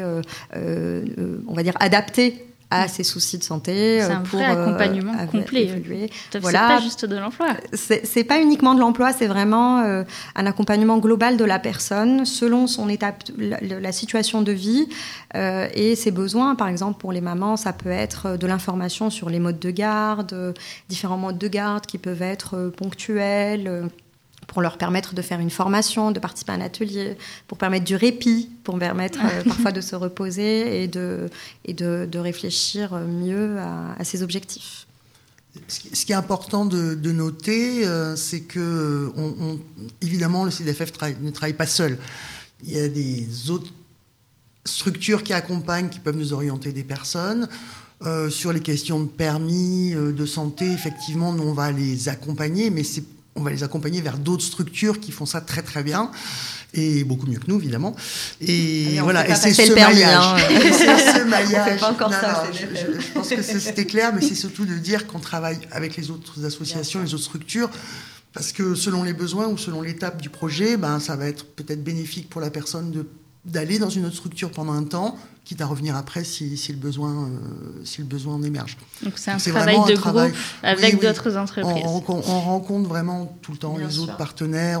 on va dire adaptés à ses soucis de santé. C'est un vrai accompagnement complet. Évoluer. C'est pas juste de l'emploi. C'est pas uniquement de l'emploi, c'est vraiment un accompagnement global de la personne selon son étape, la situation de vie et ses besoins. Par exemple, pour les mamans, ça peut être de l'information sur les modes de garde, différents modes de garde qui peuvent être ponctuels, pour leur permettre de faire une formation, de participer à un atelier, pour permettre du répit, pour permettre parfois de se reposer et de réfléchir mieux à ses objectifs. Ce qui est important de noter, c'est que, évidemment, le CIDFF ne travaille pas seul. Il y a des autres structures qui accompagnent, qui peuvent nous orienter des personnes. Sur les questions de permis, de santé, effectivement, nous, on va les accompagner, mais on va les accompagner vers d'autres structures qui font ça très très bien et beaucoup mieux que nous évidemment. Et voilà, et c'est ce maillage. C'est ce maillage. On fait pas encore ça. Je pense que c'était clair, mais c'est surtout de dire qu'on travaille avec les autres associations, les autres structures, parce que selon les besoins ou selon l'étape du projet, ça va être peut-être bénéfique pour la personne d'aller dans une autre structure pendant un temps, quitte à revenir après si le besoin en émerge. Donc c'est un travail de groupe avec d'autres entreprises. On rencontre vraiment tout le temps les autres partenaires,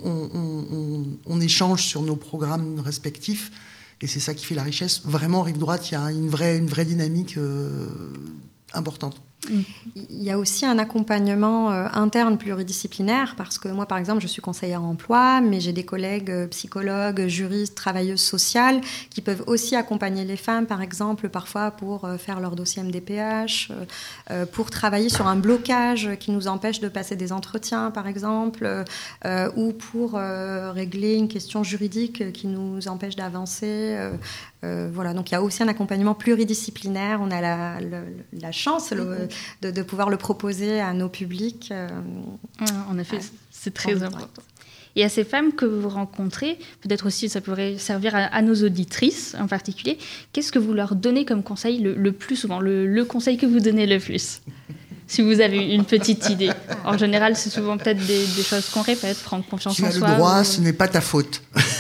on échange sur nos programmes respectifs et c'est ça qui fait la richesse. Vraiment, rive droite, il y a une vraie dynamique importante. Il y a aussi un accompagnement interne pluridisciplinaire parce que moi, par exemple, je suis conseillère emploi, mais j'ai des collègues psychologues, juristes, travailleuses sociales qui peuvent aussi accompagner les femmes, par exemple, parfois pour faire leur dossier MDPH, pour travailler sur un blocage qui nous empêche de passer des entretiens, par exemple, ou pour régler une question juridique qui nous empêche d'avancer. Voilà, donc il y a aussi un accompagnement pluridisciplinaire. On a la chance de pouvoir le proposer à nos publics. En effet, c'est très important. Et à ces femmes que vous rencontrez, peut-être aussi ça pourrait servir à nos auditrices en particulier, qu'est-ce que vous leur donnez comme conseil le plus souvent, le conseil que vous donnez le plus? Si vous avez une petite idée. En général, c'est souvent peut-être des choses qu'on répète, prendre confiance en soi. Tu as le droit, ce n'est pas ta faute.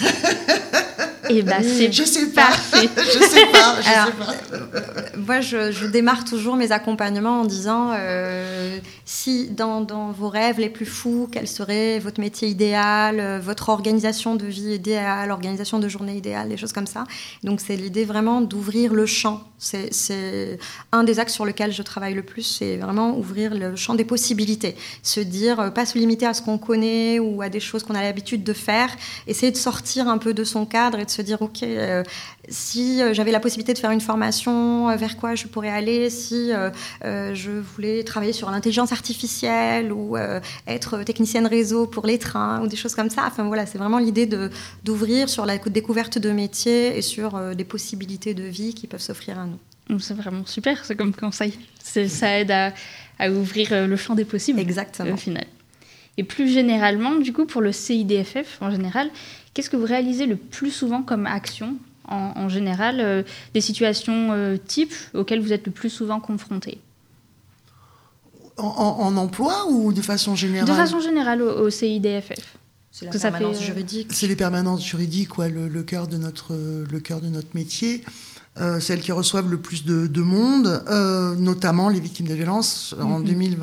Et c'est je sais pas. Parfait. Je sais pas. Moi, je démarre toujours mes accompagnements en disant si dans vos rêves les plus fous, quel serait votre métier idéal, votre organisation de vie idéale, organisation de journée idéale, des choses comme ça. Donc, c'est l'idée vraiment d'ouvrir le champ. C'est un des axes sur lequel je travaille le plus, c'est vraiment ouvrir le champ des possibilités. Se dire, pas se limiter à ce qu'on connaît ou à des choses qu'on a l'habitude de faire. Essayer de sortir un peu de son cadre et de se dire, OK, si j'avais la possibilité de faire une formation, vers quoi je pourrais aller, si je voulais travailler sur l'intelligence artificielle ou être technicienne réseau pour les trains ou des choses comme ça. Enfin voilà, c'est vraiment l'idée d'ouvrir sur la découverte de métiers et sur des possibilités de vie qui peuvent s'offrir à nous. C'est vraiment super, c'est comme conseil. Ça aide à ouvrir le champ des possibles. Exactement. Au final. Et plus généralement, du coup, pour le CIDFF en général, qu'est-ce que vous réalisez le plus souvent comme action en général, des situations types auxquelles vous êtes le plus souvent confrontés? En emploi ou de façon générale? De façon générale au CIDFF. C'est la permanence juridique. C'est les permanences juridiques, le cœur de notre métier. Celles qui reçoivent le plus de monde, notamment les victimes de violences. En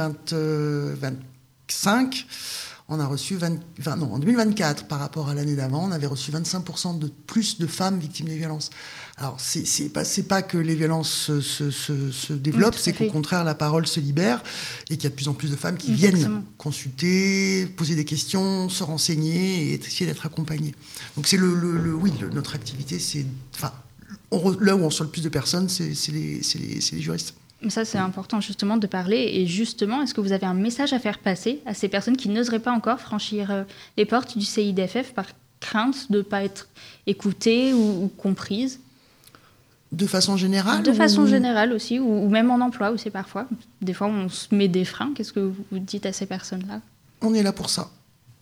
2025, on a reçu en 2024, par rapport à l'année d'avant, on avait reçu 25% de plus de femmes victimes de violences. Alors, c'est pas que les violences se développent, c'est qu'au contraire, la parole se libère et qu'il y a de plus en plus de femmes qui viennent consulter, poser des questions, se renseigner et essayer d'être accompagnées. Donc, c'est notre activité, c'est... là où on reçoit le plus de personnes, c'est les juristes. Ça, c'est important justement de parler. Et justement, est-ce que vous avez un message à faire passer à ces personnes qui n'oseraient pas encore franchir les portes du CIDFF par crainte de ne pas être écoutées ou comprises? De façon générale? De façon générale aussi, ou même en emploi aussi parfois. Des fois, on se met des freins. Qu'est-ce que vous dites à ces personnes-là? On est là pour ça.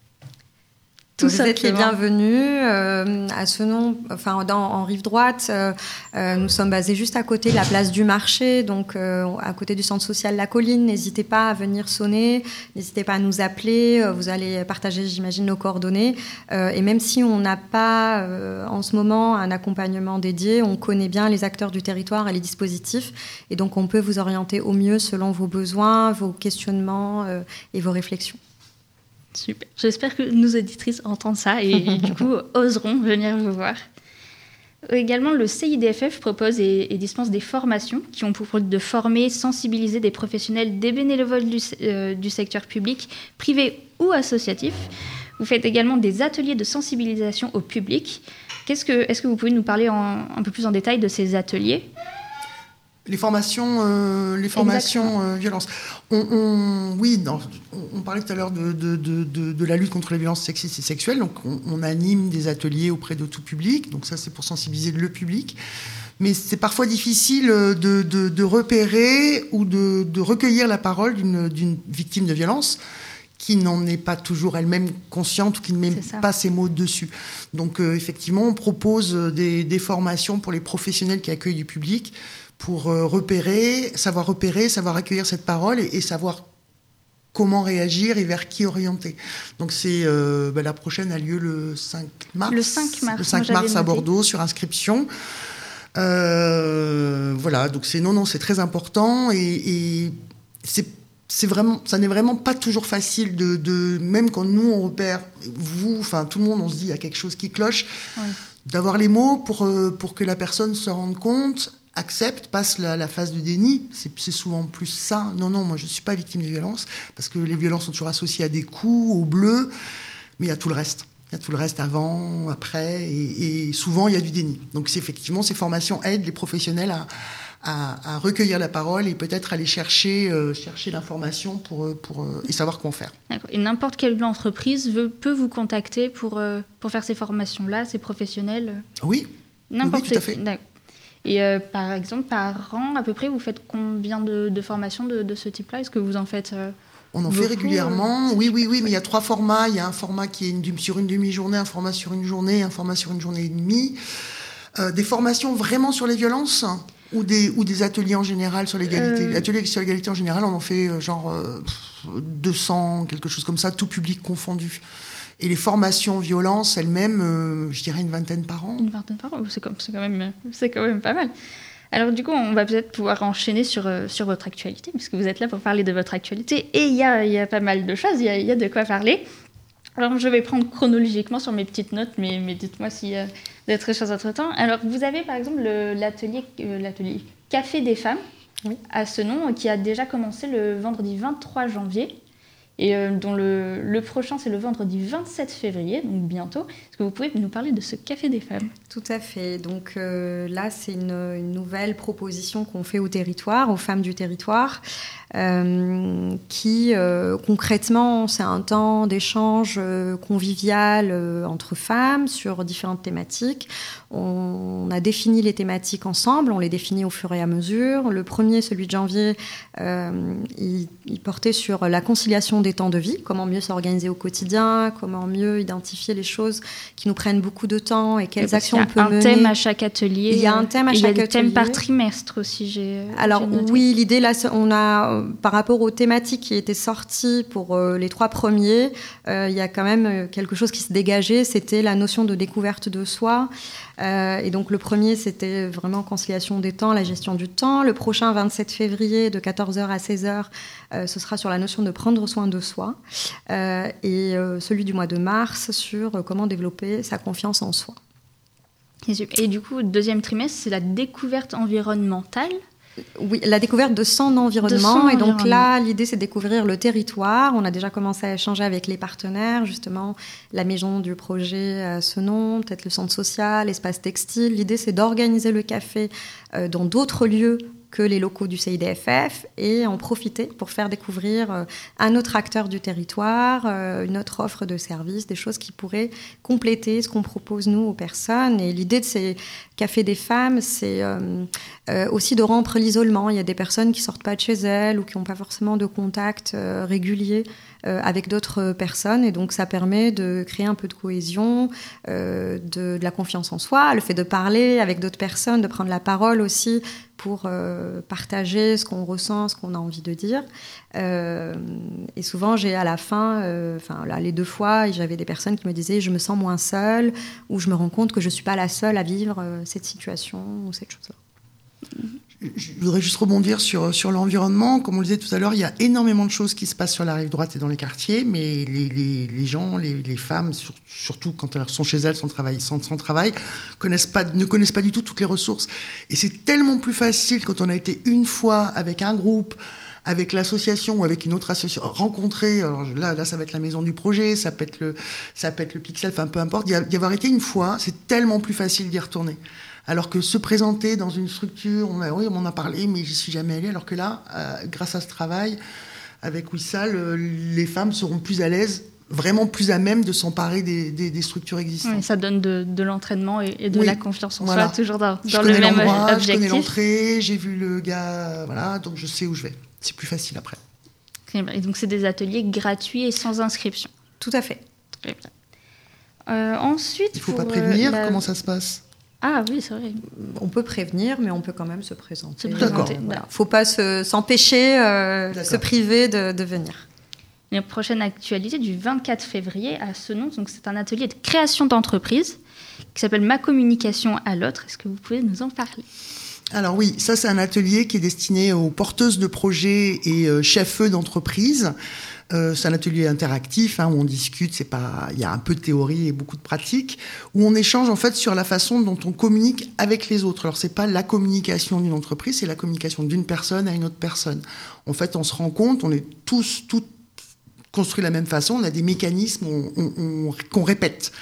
Vous êtes les bienvenus à Senon, en rive droite. Nous sommes basés juste à côté de la place du marché, donc à côté du centre social La Colline. N'hésitez pas à venir sonner, n'hésitez pas à nous appeler. Vous allez partager, j'imagine, nos coordonnées. Et même si on n'a pas en ce moment un accompagnement dédié, on connaît bien les acteurs du territoire et les dispositifs. Et donc on peut vous orienter au mieux selon vos besoins, vos questionnements et vos réflexions. Super. J'espère que nos auditrices entendent ça et du coup oseront venir vous voir. Également, le CIDFF propose et dispense des formations qui ont pour but de former, sensibiliser des professionnels, des bénévoles du secteur public, privé ou associatif. Vous faites également des ateliers de sensibilisation au public. Est-ce que vous pouvez nous parler un peu plus en détail de ces ateliers ? Les formations violences. On parlait tout à l'heure de la lutte contre les violences sexistes et sexuelles. Donc, on anime des ateliers auprès de tout public. Donc, ça, c'est pour sensibiliser le public. Mais c'est parfois difficile de repérer ou de recueillir la parole d'une victime de violence qui n'en est pas toujours elle-même consciente ou qui ne met pas ses mots dessus. Donc, effectivement, on propose des formations pour les professionnels qui accueillent du public pour savoir accueillir cette parole et savoir comment réagir et vers qui orienter. Donc la prochaine a lieu le 5 mars. Le 5 mars. Le 5 mars à Bordeaux, sur inscription. Donc c'est très important et c'est vraiment, ça n'est vraiment pas toujours facile de même quand nous on repère, tout le monde on se dit il y a quelque chose qui cloche, d'avoir les mots pour que la personne se rende compte, accepte, passe la phase de déni. C'est souvent plus ça. Non, moi je suis pas victime de violence, parce que les violences sont toujours associées à des coups, au bleu, mais il y a tout le reste. Il y a tout le reste avant, après, et souvent il y a du déni. Donc effectivement, ces formations aident les professionnels à recueillir la parole et peut-être aller chercher l'information pour et savoir comment faire. D'accord. Et n'importe quelle entreprise peut vous contacter pour faire ces formations-là, ces professionnels? Oui, n'importe tout à fait. D'accord. Et par exemple, par an, à peu près, vous faites combien de formations de ce type-là? Est-ce que vous en faites On en fait régulièrement, oui, mais il y a 3 formats. Il y a un format qui est sur une demi-journée, un format sur une journée, un format sur une journée et demie. Des formations vraiment sur les violences ou des ateliers en général sur l'égalité. Les ateliers sur l'égalité en général, on en fait 200, quelque chose comme ça, tout public confondu. Et les formations violences elles-mêmes, je dirais une vingtaine par an. Une vingtaine par an, c'est quand même pas mal. Alors du coup, on va peut-être pouvoir enchaîner sur votre actualité, puisque vous êtes là pour parler de votre actualité. Et il y a pas mal de choses, il y a de quoi parler. Alors je vais prendre chronologiquement sur mes petites notes, mais dites-moi s'il y a d'autres choses entre-temps. Alors vous avez par exemple l'atelier Café des femmes à Senon, qui a déjà commencé le vendredi 23 janvier. Et dont le prochain, c'est le vendredi 27 février, donc bientôt. Est-ce que vous pouvez nous parler de ce Café des femmes ? Tout à fait. Donc là, c'est une nouvelle proposition qu'on fait au territoire, aux femmes du territoire, qui concrètement, c'est un temps d'échange convivial entre femmes sur différentes thématiques. On a défini les thématiques ensemble, on les définit au fur et à mesure. Le premier, celui de janvier, il portait sur la conciliation des des temps de vie, comment mieux s'organiser au quotidien, comment mieux identifier les choses qui nous prennent beaucoup de temps et quelles actions on peut mener. Il y a un thème à chaque atelier. Il y a un thème à chaque atelier. Il y a des thèmes par trimestre aussi. Alors oui, l'idée là, on a par rapport aux thématiques qui étaient sorties pour les 3 premiers, il y a quand même quelque chose qui se dégageait, c'était la notion de découverte de soi. Et donc le premier, c'était vraiment conciliation des temps, la gestion du temps. Le prochain, 27 février, de 14h à 16h, ce sera sur la notion de prendre soin de soi. Et celui du mois de mars, sur comment développer sa confiance en soi. Et du coup, le deuxième trimestre, c'est la découverte environnementale. Oui, la découverte de son environnement. Et donc là, l'idée, c'est de découvrir le territoire. On a déjà commencé à échanger avec les partenaires, justement, la maison du projet à Senon, peut-être le centre social, l'espace textile. L'idée, c'est d'organiser le café dans d'autres lieux que les locaux du CIDFF et en profiter pour faire découvrir un autre acteur du territoire, une autre offre de services, des choses qui pourraient compléter ce qu'on propose nous aux personnes. Et l'idée de ces cafés des femmes, c'est aussi de rompre l'isolement. Il y a des personnes qui sortent pas de chez elles ou qui n'ont pas forcément de contact régulier avec d'autres personnes, et donc ça permet de créer un peu de cohésion, de la confiance en soi, le fait de parler avec d'autres personnes, de prendre la parole aussi pour partager ce qu'on ressent, ce qu'on a envie de dire. Et souvent, j'ai à la fin, les 2 fois, j'avais des personnes qui me disaient « je me sens moins seule » ou « je me rends compte que je ne suis pas la seule à vivre cette situation » ou cette chose-là. Je voudrais juste rebondir sur l'environnement. Comme on le disait tout à l'heure, il y a énormément de choses qui se passent sur la rive droite et dans les quartiers, mais les gens, les femmes, surtout quand elles sont chez elles sans travail, ne connaissent pas du tout toutes les ressources. Et c'est tellement plus facile quand on a été une fois avec un groupe, avec l'association ou avec une autre association, rencontrer, alors là ça va être la maison du projet, ça peut être le Pixel, enfin peu importe, d'y avoir été une fois, c'est tellement plus facile d'y retourner. Alors que se présenter dans une structure, on en a parlé, mais j'y suis jamais allée. Alors que là, grâce à ce travail, avec Wissal, les femmes seront plus à l'aise, vraiment plus à même de s'emparer des structures existantes. Oui, ça donne de l'entraînement et de la confiance en soi, toujours dans le même objectif. Je connais l'entrée, j'ai vu le gars, voilà, donc je sais où je vais. C'est plus facile après. Et donc c'est des ateliers gratuits et sans inscription. Tout à fait. Très bien. Ensuite, il ne faut pas prévenir, comment ça se passe ? Ah oui, c'est vrai. On peut prévenir, mais on peut quand même se présenter. D'accord. Il ne faut pas s'empêcher, se priver de venir. La prochaine actualité du 24 février à Senon, donc c'est un atelier de création d'entreprise qui s'appelle Ma communication à l'autre. Est-ce que vous pouvez nous en parler ? Alors oui, ça c'est un atelier qui est destiné aux porteuses de projets et chefs d'entreprise. C'est un atelier interactif où on discute, il y a un peu de théorie et beaucoup de pratique, où on échange en fait sur la façon dont on communique avec les autres. Alors c'est pas la communication d'une entreprise, c'est la communication d'une personne à une autre personne. En fait, on se rend compte, on est tous construits de la même façon, on a des mécanismes qu'on répète.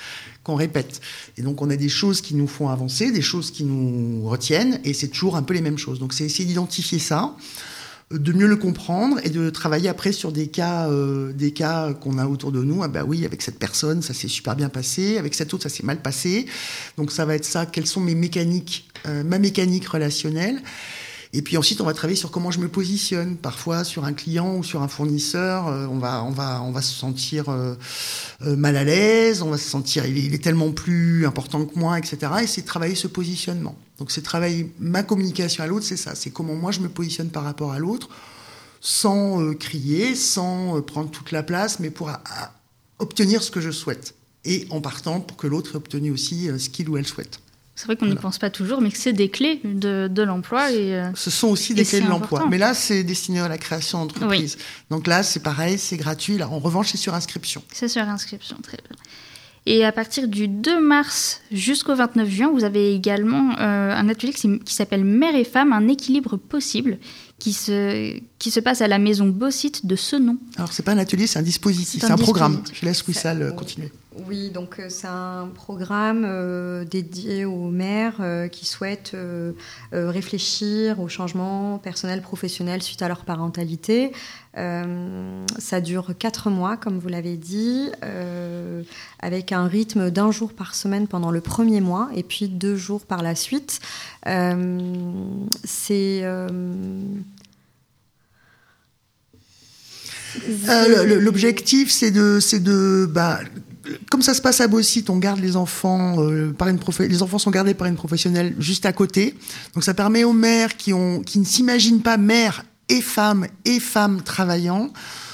Et donc, on a des choses qui nous font avancer, des choses qui nous retiennent, et c'est toujours un peu les mêmes choses. Donc, c'est essayer d'identifier ça, de mieux le comprendre et de travailler après sur des cas qu'on a autour de nous. Ah bah oui, avec cette personne, ça s'est super bien passé. Avec cette autre, ça s'est mal passé. Donc, ça va être ça. Quelles sont mes mécaniques, ma mécanique relationnelle. Et puis ensuite, on va travailler sur comment je me positionne. Parfois, sur un client ou sur un fournisseur, on va se sentir mal à l'aise, on va se sentir il est tellement plus important que moi, etc. Et c'est travailler ce positionnement. Donc, c'est travailler ma communication à l'autre, c'est ça. C'est comment moi je me positionne par rapport à l'autre, sans crier, sans prendre toute la place, mais pour obtenir ce que je souhaite. Et en partant pour que l'autre ait obtenu aussi ce qu'il ou elle souhaite. C'est vrai qu'on n'y pense pas toujours, mais que c'est des clés de l'emploi. Ce sont aussi des clés de l'emploi. Mais là, c'est destiné à la création d'entreprise. Oui. Donc là, c'est pareil, c'est gratuit. Là, en revanche, c'est sur inscription. C'est sur inscription, très bien. Et à partir du 2 mars jusqu'au 29 juin, vous avez également un atelier qui s'appelle Mère et Femme, un équilibre possible, qui se passe à la maison Bossite de Senon. Alors, c'est pas un atelier, c'est un dispositif, c'est un programme. Je laisse Wissal continuer. Oui, donc c'est un programme dédié aux mères qui souhaitent réfléchir au changement personnel, professionnel suite à leur parentalité. Ça dure 4 mois, comme vous l'avez dit, avec un rythme d'1 jour par semaine pendant le premier mois et puis 2 jours par la suite. L'objectif, c'est de comme ça se passe à Beausite, on garde les enfants les enfants sont gardés par une professionnelle juste à côté. Donc ça permet aux mères qui ne s'imaginent pas mères et femmes travaillant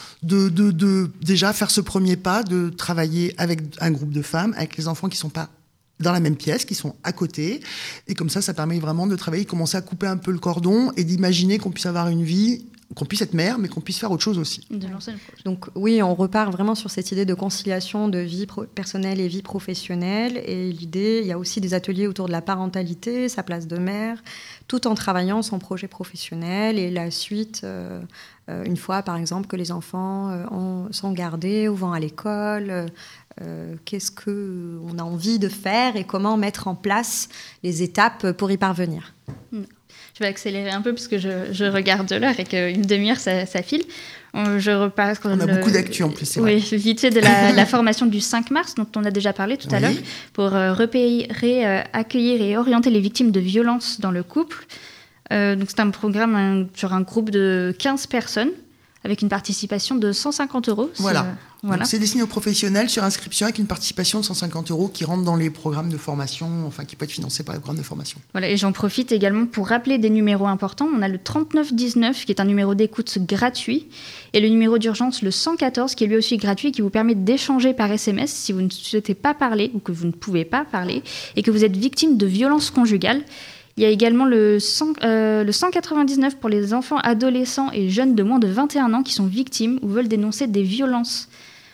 de déjà faire ce premier pas, de travailler avec un groupe de femmes, avec les enfants qui sont pas dans la même pièce, qui sont à côté. Et comme ça permet vraiment de travailler, commencer à couper un peu le cordon et d'imaginer qu'on puisse avoir une vie, qu'on puisse être mère, mais qu'on puisse faire autre chose aussi. Donc oui, on repart vraiment sur cette idée de conciliation de vie personnelle et vie professionnelle. Et l'idée, il y a aussi des ateliers autour de la parentalité, sa place de mère, tout en travaillant son projet professionnel. Et la suite, une fois par exemple que les enfants sont gardés ou vont à l'école, qu'est-ce qu'on a envie de faire et comment mettre en place les étapes pour y parvenir. Je vais accélérer un peu parce que je regarde l'heure et qu'une demi-heure, ça file. Je repasse. On a beaucoup d'actu en plus, c'est vrai. Oui, vite fait de la formation du 5 mars dont on a déjà parlé tout à l'heure pour repérer, accueillir et orienter les victimes de violences dans le couple. Donc c'est un programme sur un groupe de 15 personnes avec une participation de 150 €. Voilà. Donc, c'est destiné aux professionnels sur inscription avec une participation de 150 € qui rentre dans les programmes de formation, enfin qui peut être financé par les programmes de formation. Voilà, et j'en profite également pour rappeler des numéros importants. On a le 3919 qui est un numéro d'écoute gratuit et le numéro d'urgence le 114 qui est lui aussi gratuit et qui vous permet d'échanger par SMS si vous ne souhaitez pas parler ou que vous ne pouvez pas parler et que vous êtes victime de violences conjugales. Il y a également le 199 pour les enfants, adolescents et jeunes de moins de 21 ans qui sont victimes ou veulent dénoncer des violences.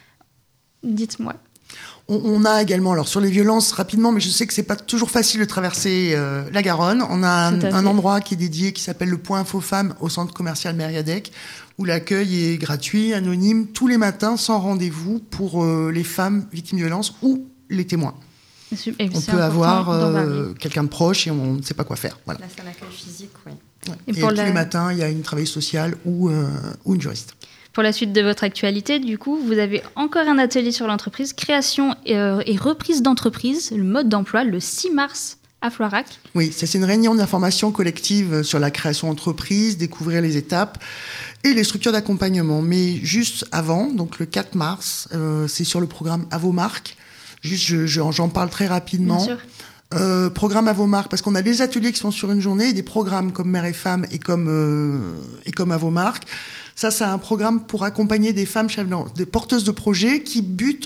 Dites-moi. On a également, alors sur les violences rapidement, mais je sais que c'est pas toujours facile de traverser la Garonne. On a un endroit qui est dédié, qui s'appelle le Point Info Femmes au centre commercial Mériadec, où l'accueil est gratuit, anonyme, tous les matins, sans rendez-vous pour les femmes victimes de violences ou les témoins. On peut avoir quelqu'un de proche et on ne sait pas quoi faire. Voilà. Là, c'est un accueil physique, oui. Ouais. Et tous les matins, il y a une travailleuse sociale ou une juriste. Pour la suite de votre actualité, du coup, vous avez encore un atelier sur l'entreprise, création et reprise d'entreprise, le mode d'emploi, le 6 mars à Floirac. Oui, c'est une réunion d'information collective sur la création d'entreprise, découvrir les étapes et les structures d'accompagnement. Mais juste avant, donc le 4 mars, c'est sur le programme À vos marques. Juste, j'en parle très rapidement. Bien sûr. Programme À vos marques, parce qu'on a des ateliers qui sont sur une journée et des programmes comme Mère et Femmes et comme À vos marques. Ça, c'est un programme pour accompagner des femmes, des porteuses de projets qui butent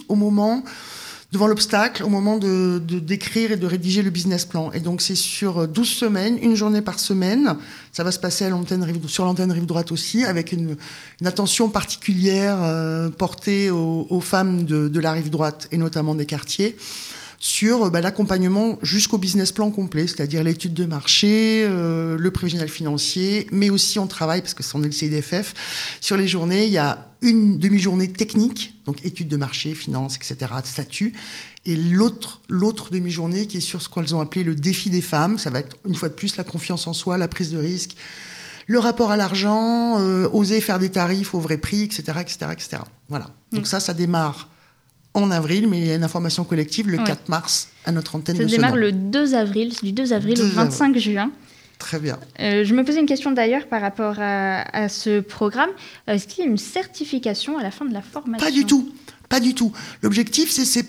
devant l'obstacle, au moment d'écrire et de rédiger le business plan. Et donc, c'est sur 12 semaines, une journée par semaine. Ça va se passer sur l'antenne Rive Droite aussi, avec une attention particulière portée aux femmes de la Rive Droite et notamment des quartiers, sur l'accompagnement jusqu'au business plan complet, c'est-à-dire l'étude de marché, le prévisionnel financier, mais aussi on travaille, parce que on est le CIDFF, sur les journées, il y a une demi-journée technique, donc étude de marché, finance, etc., statut, et l'autre demi-journée qui est sur ce qu'elles ont appelé le défi des femmes. Ça va être, une fois de plus, la confiance en soi, la prise de risque, le rapport à l'argent, oser faire des tarifs au vrai prix, etc., etc., etc. Voilà. Donc ça démarre en avril, mais il y a une information collective le 4 mars à notre antenne de Sedan. Ça démarre le 2 avril, du 2 avril au 25 juin. Très bien. Je me posais une question d'ailleurs par rapport à ce programme. Est-ce qu'il y a une certification à la fin de la formation ? Pas du tout. L'objectif,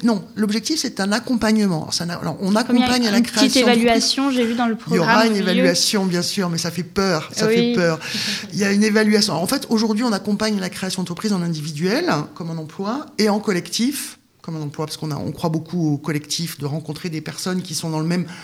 c'est un accompagnement. Alors, on accompagne à la création. Une petite évaluation, j'ai vu dans le programme. Il y aura une évaluation, bien sûr, mais ça fait peur. Il y a une évaluation. Alors, en fait, aujourd'hui, on accompagne la création d'entreprise en individuel, comme en emploi, et en collectif, comme en emploi, parce qu'on croit beaucoup au collectif, de rencontrer des personnes qui sont dans le même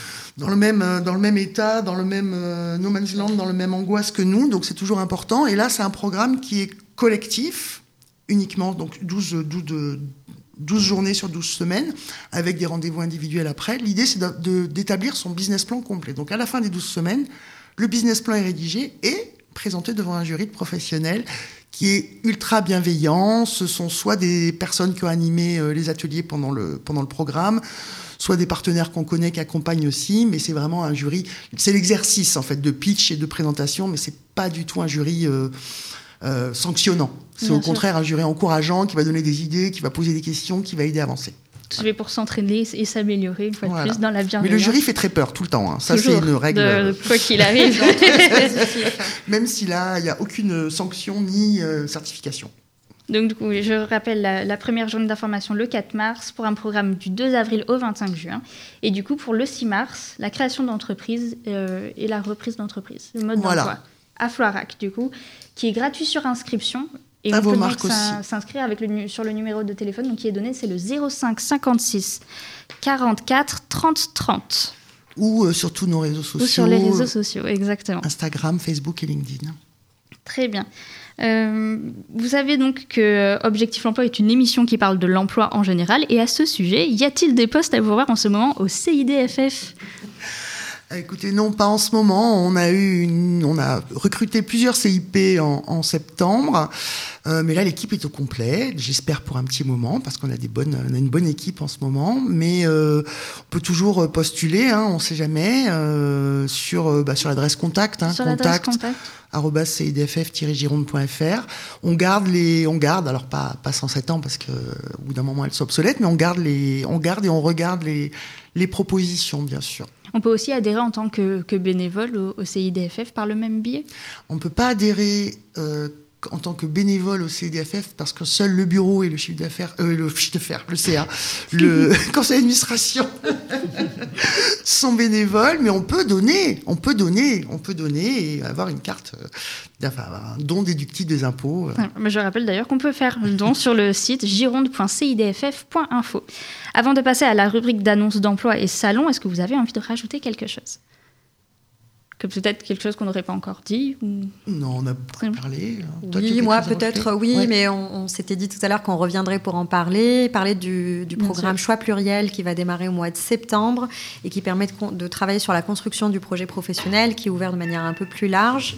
état, dans le même no man's land, dans le même angoisse que nous. Donc, c'est toujours important. Et là, c'est un programme qui est collectif, uniquement, donc 12 journées sur 12 semaines, avec des rendez-vous individuels après. L'idée, c'est d'établir son business plan complet. Donc, à la fin des 12 semaines, le business plan est rédigé et présenté devant un jury de professionnels qui est ultra bienveillant. Ce sont soit des personnes qui ont animé les ateliers pendant le programme, soit des partenaires qu'on connaît qui accompagnent aussi, mais c'est vraiment un jury. C'est l'exercice, en fait, de pitch et de présentation, mais c'est pas du tout un jury sanctionnant. C'est au contraire un jury encourageant qui va donner des idées, qui va poser des questions, qui va aider à avancer. Tout se fait pour s'entraîner et s'améliorer une fois de plus dans la bienveillance. Mais le jury fait très peur tout le temps. Hein. Ça, toujours, c'est une règle. quoi qu'il arrive. Même s'il n'y a aucune sanction ni certification. Donc, du coup, je rappelle la première journée d'information le 4 mars pour un programme du 2 avril au 25 juin. Et du coup, pour le 6 mars, la création d'entreprise et la reprise d'entreprise. Le mode d'emploi à Floirac, du coup, qui est gratuit sur inscription. Et on peut donc s'inscrire sur le numéro de téléphone donc, qui est donné, c'est le 05 56 44 30 30. Ou sur tous nos réseaux sociaux. Ou sur les réseaux sociaux, exactement. Instagram, Facebook et LinkedIn. Très bien. Vous savez donc que Objectif Emploi est une émission qui parle de l'emploi en général. Et à ce sujet, y a-t-il des postes à voir en ce moment au CIDFF ? Écoutez, non, pas en ce moment. On a recruté plusieurs CIP en septembre, mais là l'équipe est au complet. J'espère pour un petit moment parce qu'on a une bonne équipe en ce moment. Mais on peut toujours postuler, hein, on ne sait jamais, sur l'adresse contact. Hein, sur l'adresse contact. @cidff-gironde.fr. On garde, alors pas 107 ans parce que au bout d'un moment elles sont obsolètes, mais on garde et on regarde les propositions, bien sûr. On peut aussi adhérer en tant que bénévole au CIDFF par le même biais ? On ne peut pas adhérer en tant que bénévole au CIDFF parce que seul le bureau et le CA, le conseil d'administration sont bénévoles, mais on peut donner et avoir une carte, un don déductible des impôts. Je rappelle d'ailleurs qu'on peut faire le don sur le site gironde.cidff.info. Avant de passer à la rubrique d'annonces d'emploi et salon, est-ce que vous avez envie de rajouter quelque chose ? Que peut-être quelque chose qu'on n'aurait pas encore dit ou... Non, on a parlé. Oui, moi peut-être, oui, mais on s'était dit tout à l'heure qu'on reviendrait pour en parler du programme Choix Pluriel qui va démarrer au mois de septembre et qui permet de travailler sur la construction du projet professionnel qui est ouvert de manière un peu plus large.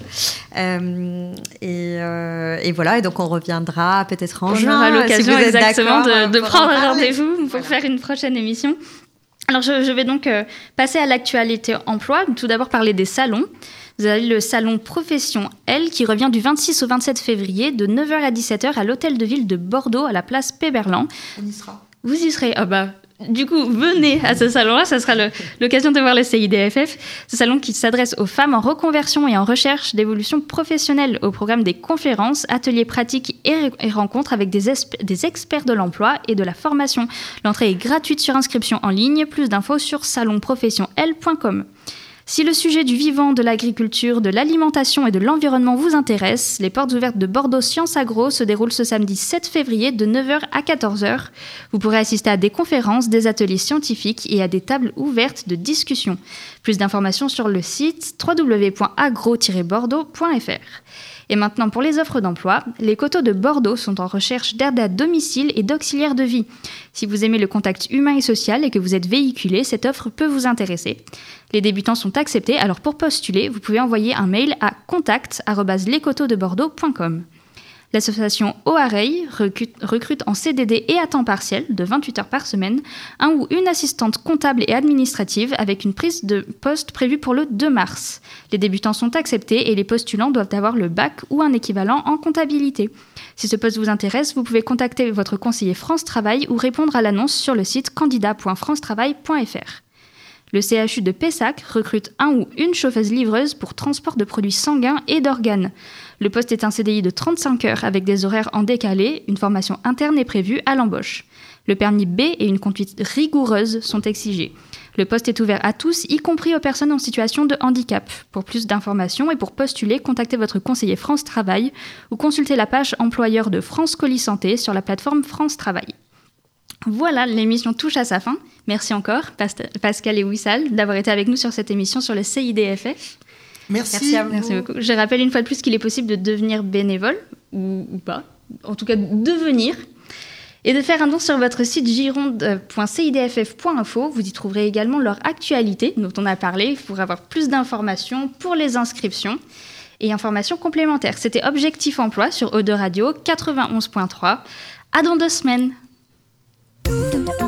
Et voilà, et donc on reviendra peut-être en juin. On aura l'occasion si exactement de prendre un rendez-vous pour faire une prochaine émission. Alors, je vais donc passer à l'actualité emploi. Tout d'abord, parler des salons. Vous avez le salon Profession L qui revient du 26 au 27 février de 9h à 17h à l'hôtel de ville de Bordeaux à la place Péberlan. On y sera. Vous y serez. Du coup, venez à ce salon-là, ça sera l'occasion de voir le CIDFF. Ce salon qui s'adresse aux femmes en reconversion et en recherche d'évolution professionnelle au programme des conférences, ateliers pratiques et rencontres avec des experts de l'emploi et de la formation. L'entrée est gratuite sur inscription en ligne. Plus d'infos sur salonprofessionnel.com. Si le sujet du vivant, de l'agriculture, de l'alimentation et de l'environnement vous intéresse, les portes ouvertes de Bordeaux Sciences Agro se déroulent ce samedi 7 février de 9h à 14h. Vous pourrez assister à des conférences, des ateliers scientifiques et à des tables ouvertes de discussion. Plus d'informations sur le site www.agro-bordeaux.fr. Et maintenant, pour les offres d'emploi, les coteaux de Bordeaux sont en recherche d'aides à domicile et d'auxiliaires de vie. Si vous aimez le contact humain et social et que vous êtes véhiculé, cette offre peut vous intéresser. Les débutants sont acceptés, alors pour postuler, vous pouvez envoyer un mail à contact@lescoteauxdebordeaux.com. L'association Oareil recrute en CDD et à temps partiel, de 28 heures par semaine, un ou une assistante comptable et administrative avec une prise de poste prévue pour le 2 mars. Les débutants sont acceptés et les postulants doivent avoir le bac ou un équivalent en comptabilité. Si ce poste vous intéresse, vous pouvez contacter votre conseiller France Travail ou répondre à l'annonce sur le site candidat.francetravail.fr. Le CHU de Pessac recrute un ou une chauffeuse-livreuse pour transport de produits sanguins et d'organes. Le poste est un CDI de 35 heures avec des horaires en décalé. Une formation interne est prévue à l'embauche. Le permis B et une conduite rigoureuse sont exigés. Le poste est ouvert à tous, y compris aux personnes en situation de handicap. Pour plus d'informations et pour postuler, contactez votre conseiller France Travail ou consultez la page employeur de France Colis Santé sur la plateforme France Travail. Voilà, l'émission touche à sa fin. Merci encore, Pascal et Wissal, d'avoir été avec nous sur cette émission sur le CIDFF. Merci à vous. Merci beaucoup. Je rappelle une fois de plus qu'il est possible de devenir bénévole, ou pas, en tout cas de venir, et de faire un don sur votre site gironde.cidff.info. Vous y trouverez également leur actualité, dont on a parlé, pour avoir plus d'informations pour les inscriptions et informations complémentaires. C'était Objectif Emploi sur Eau de Radio 91.3. À dans 2 semaines.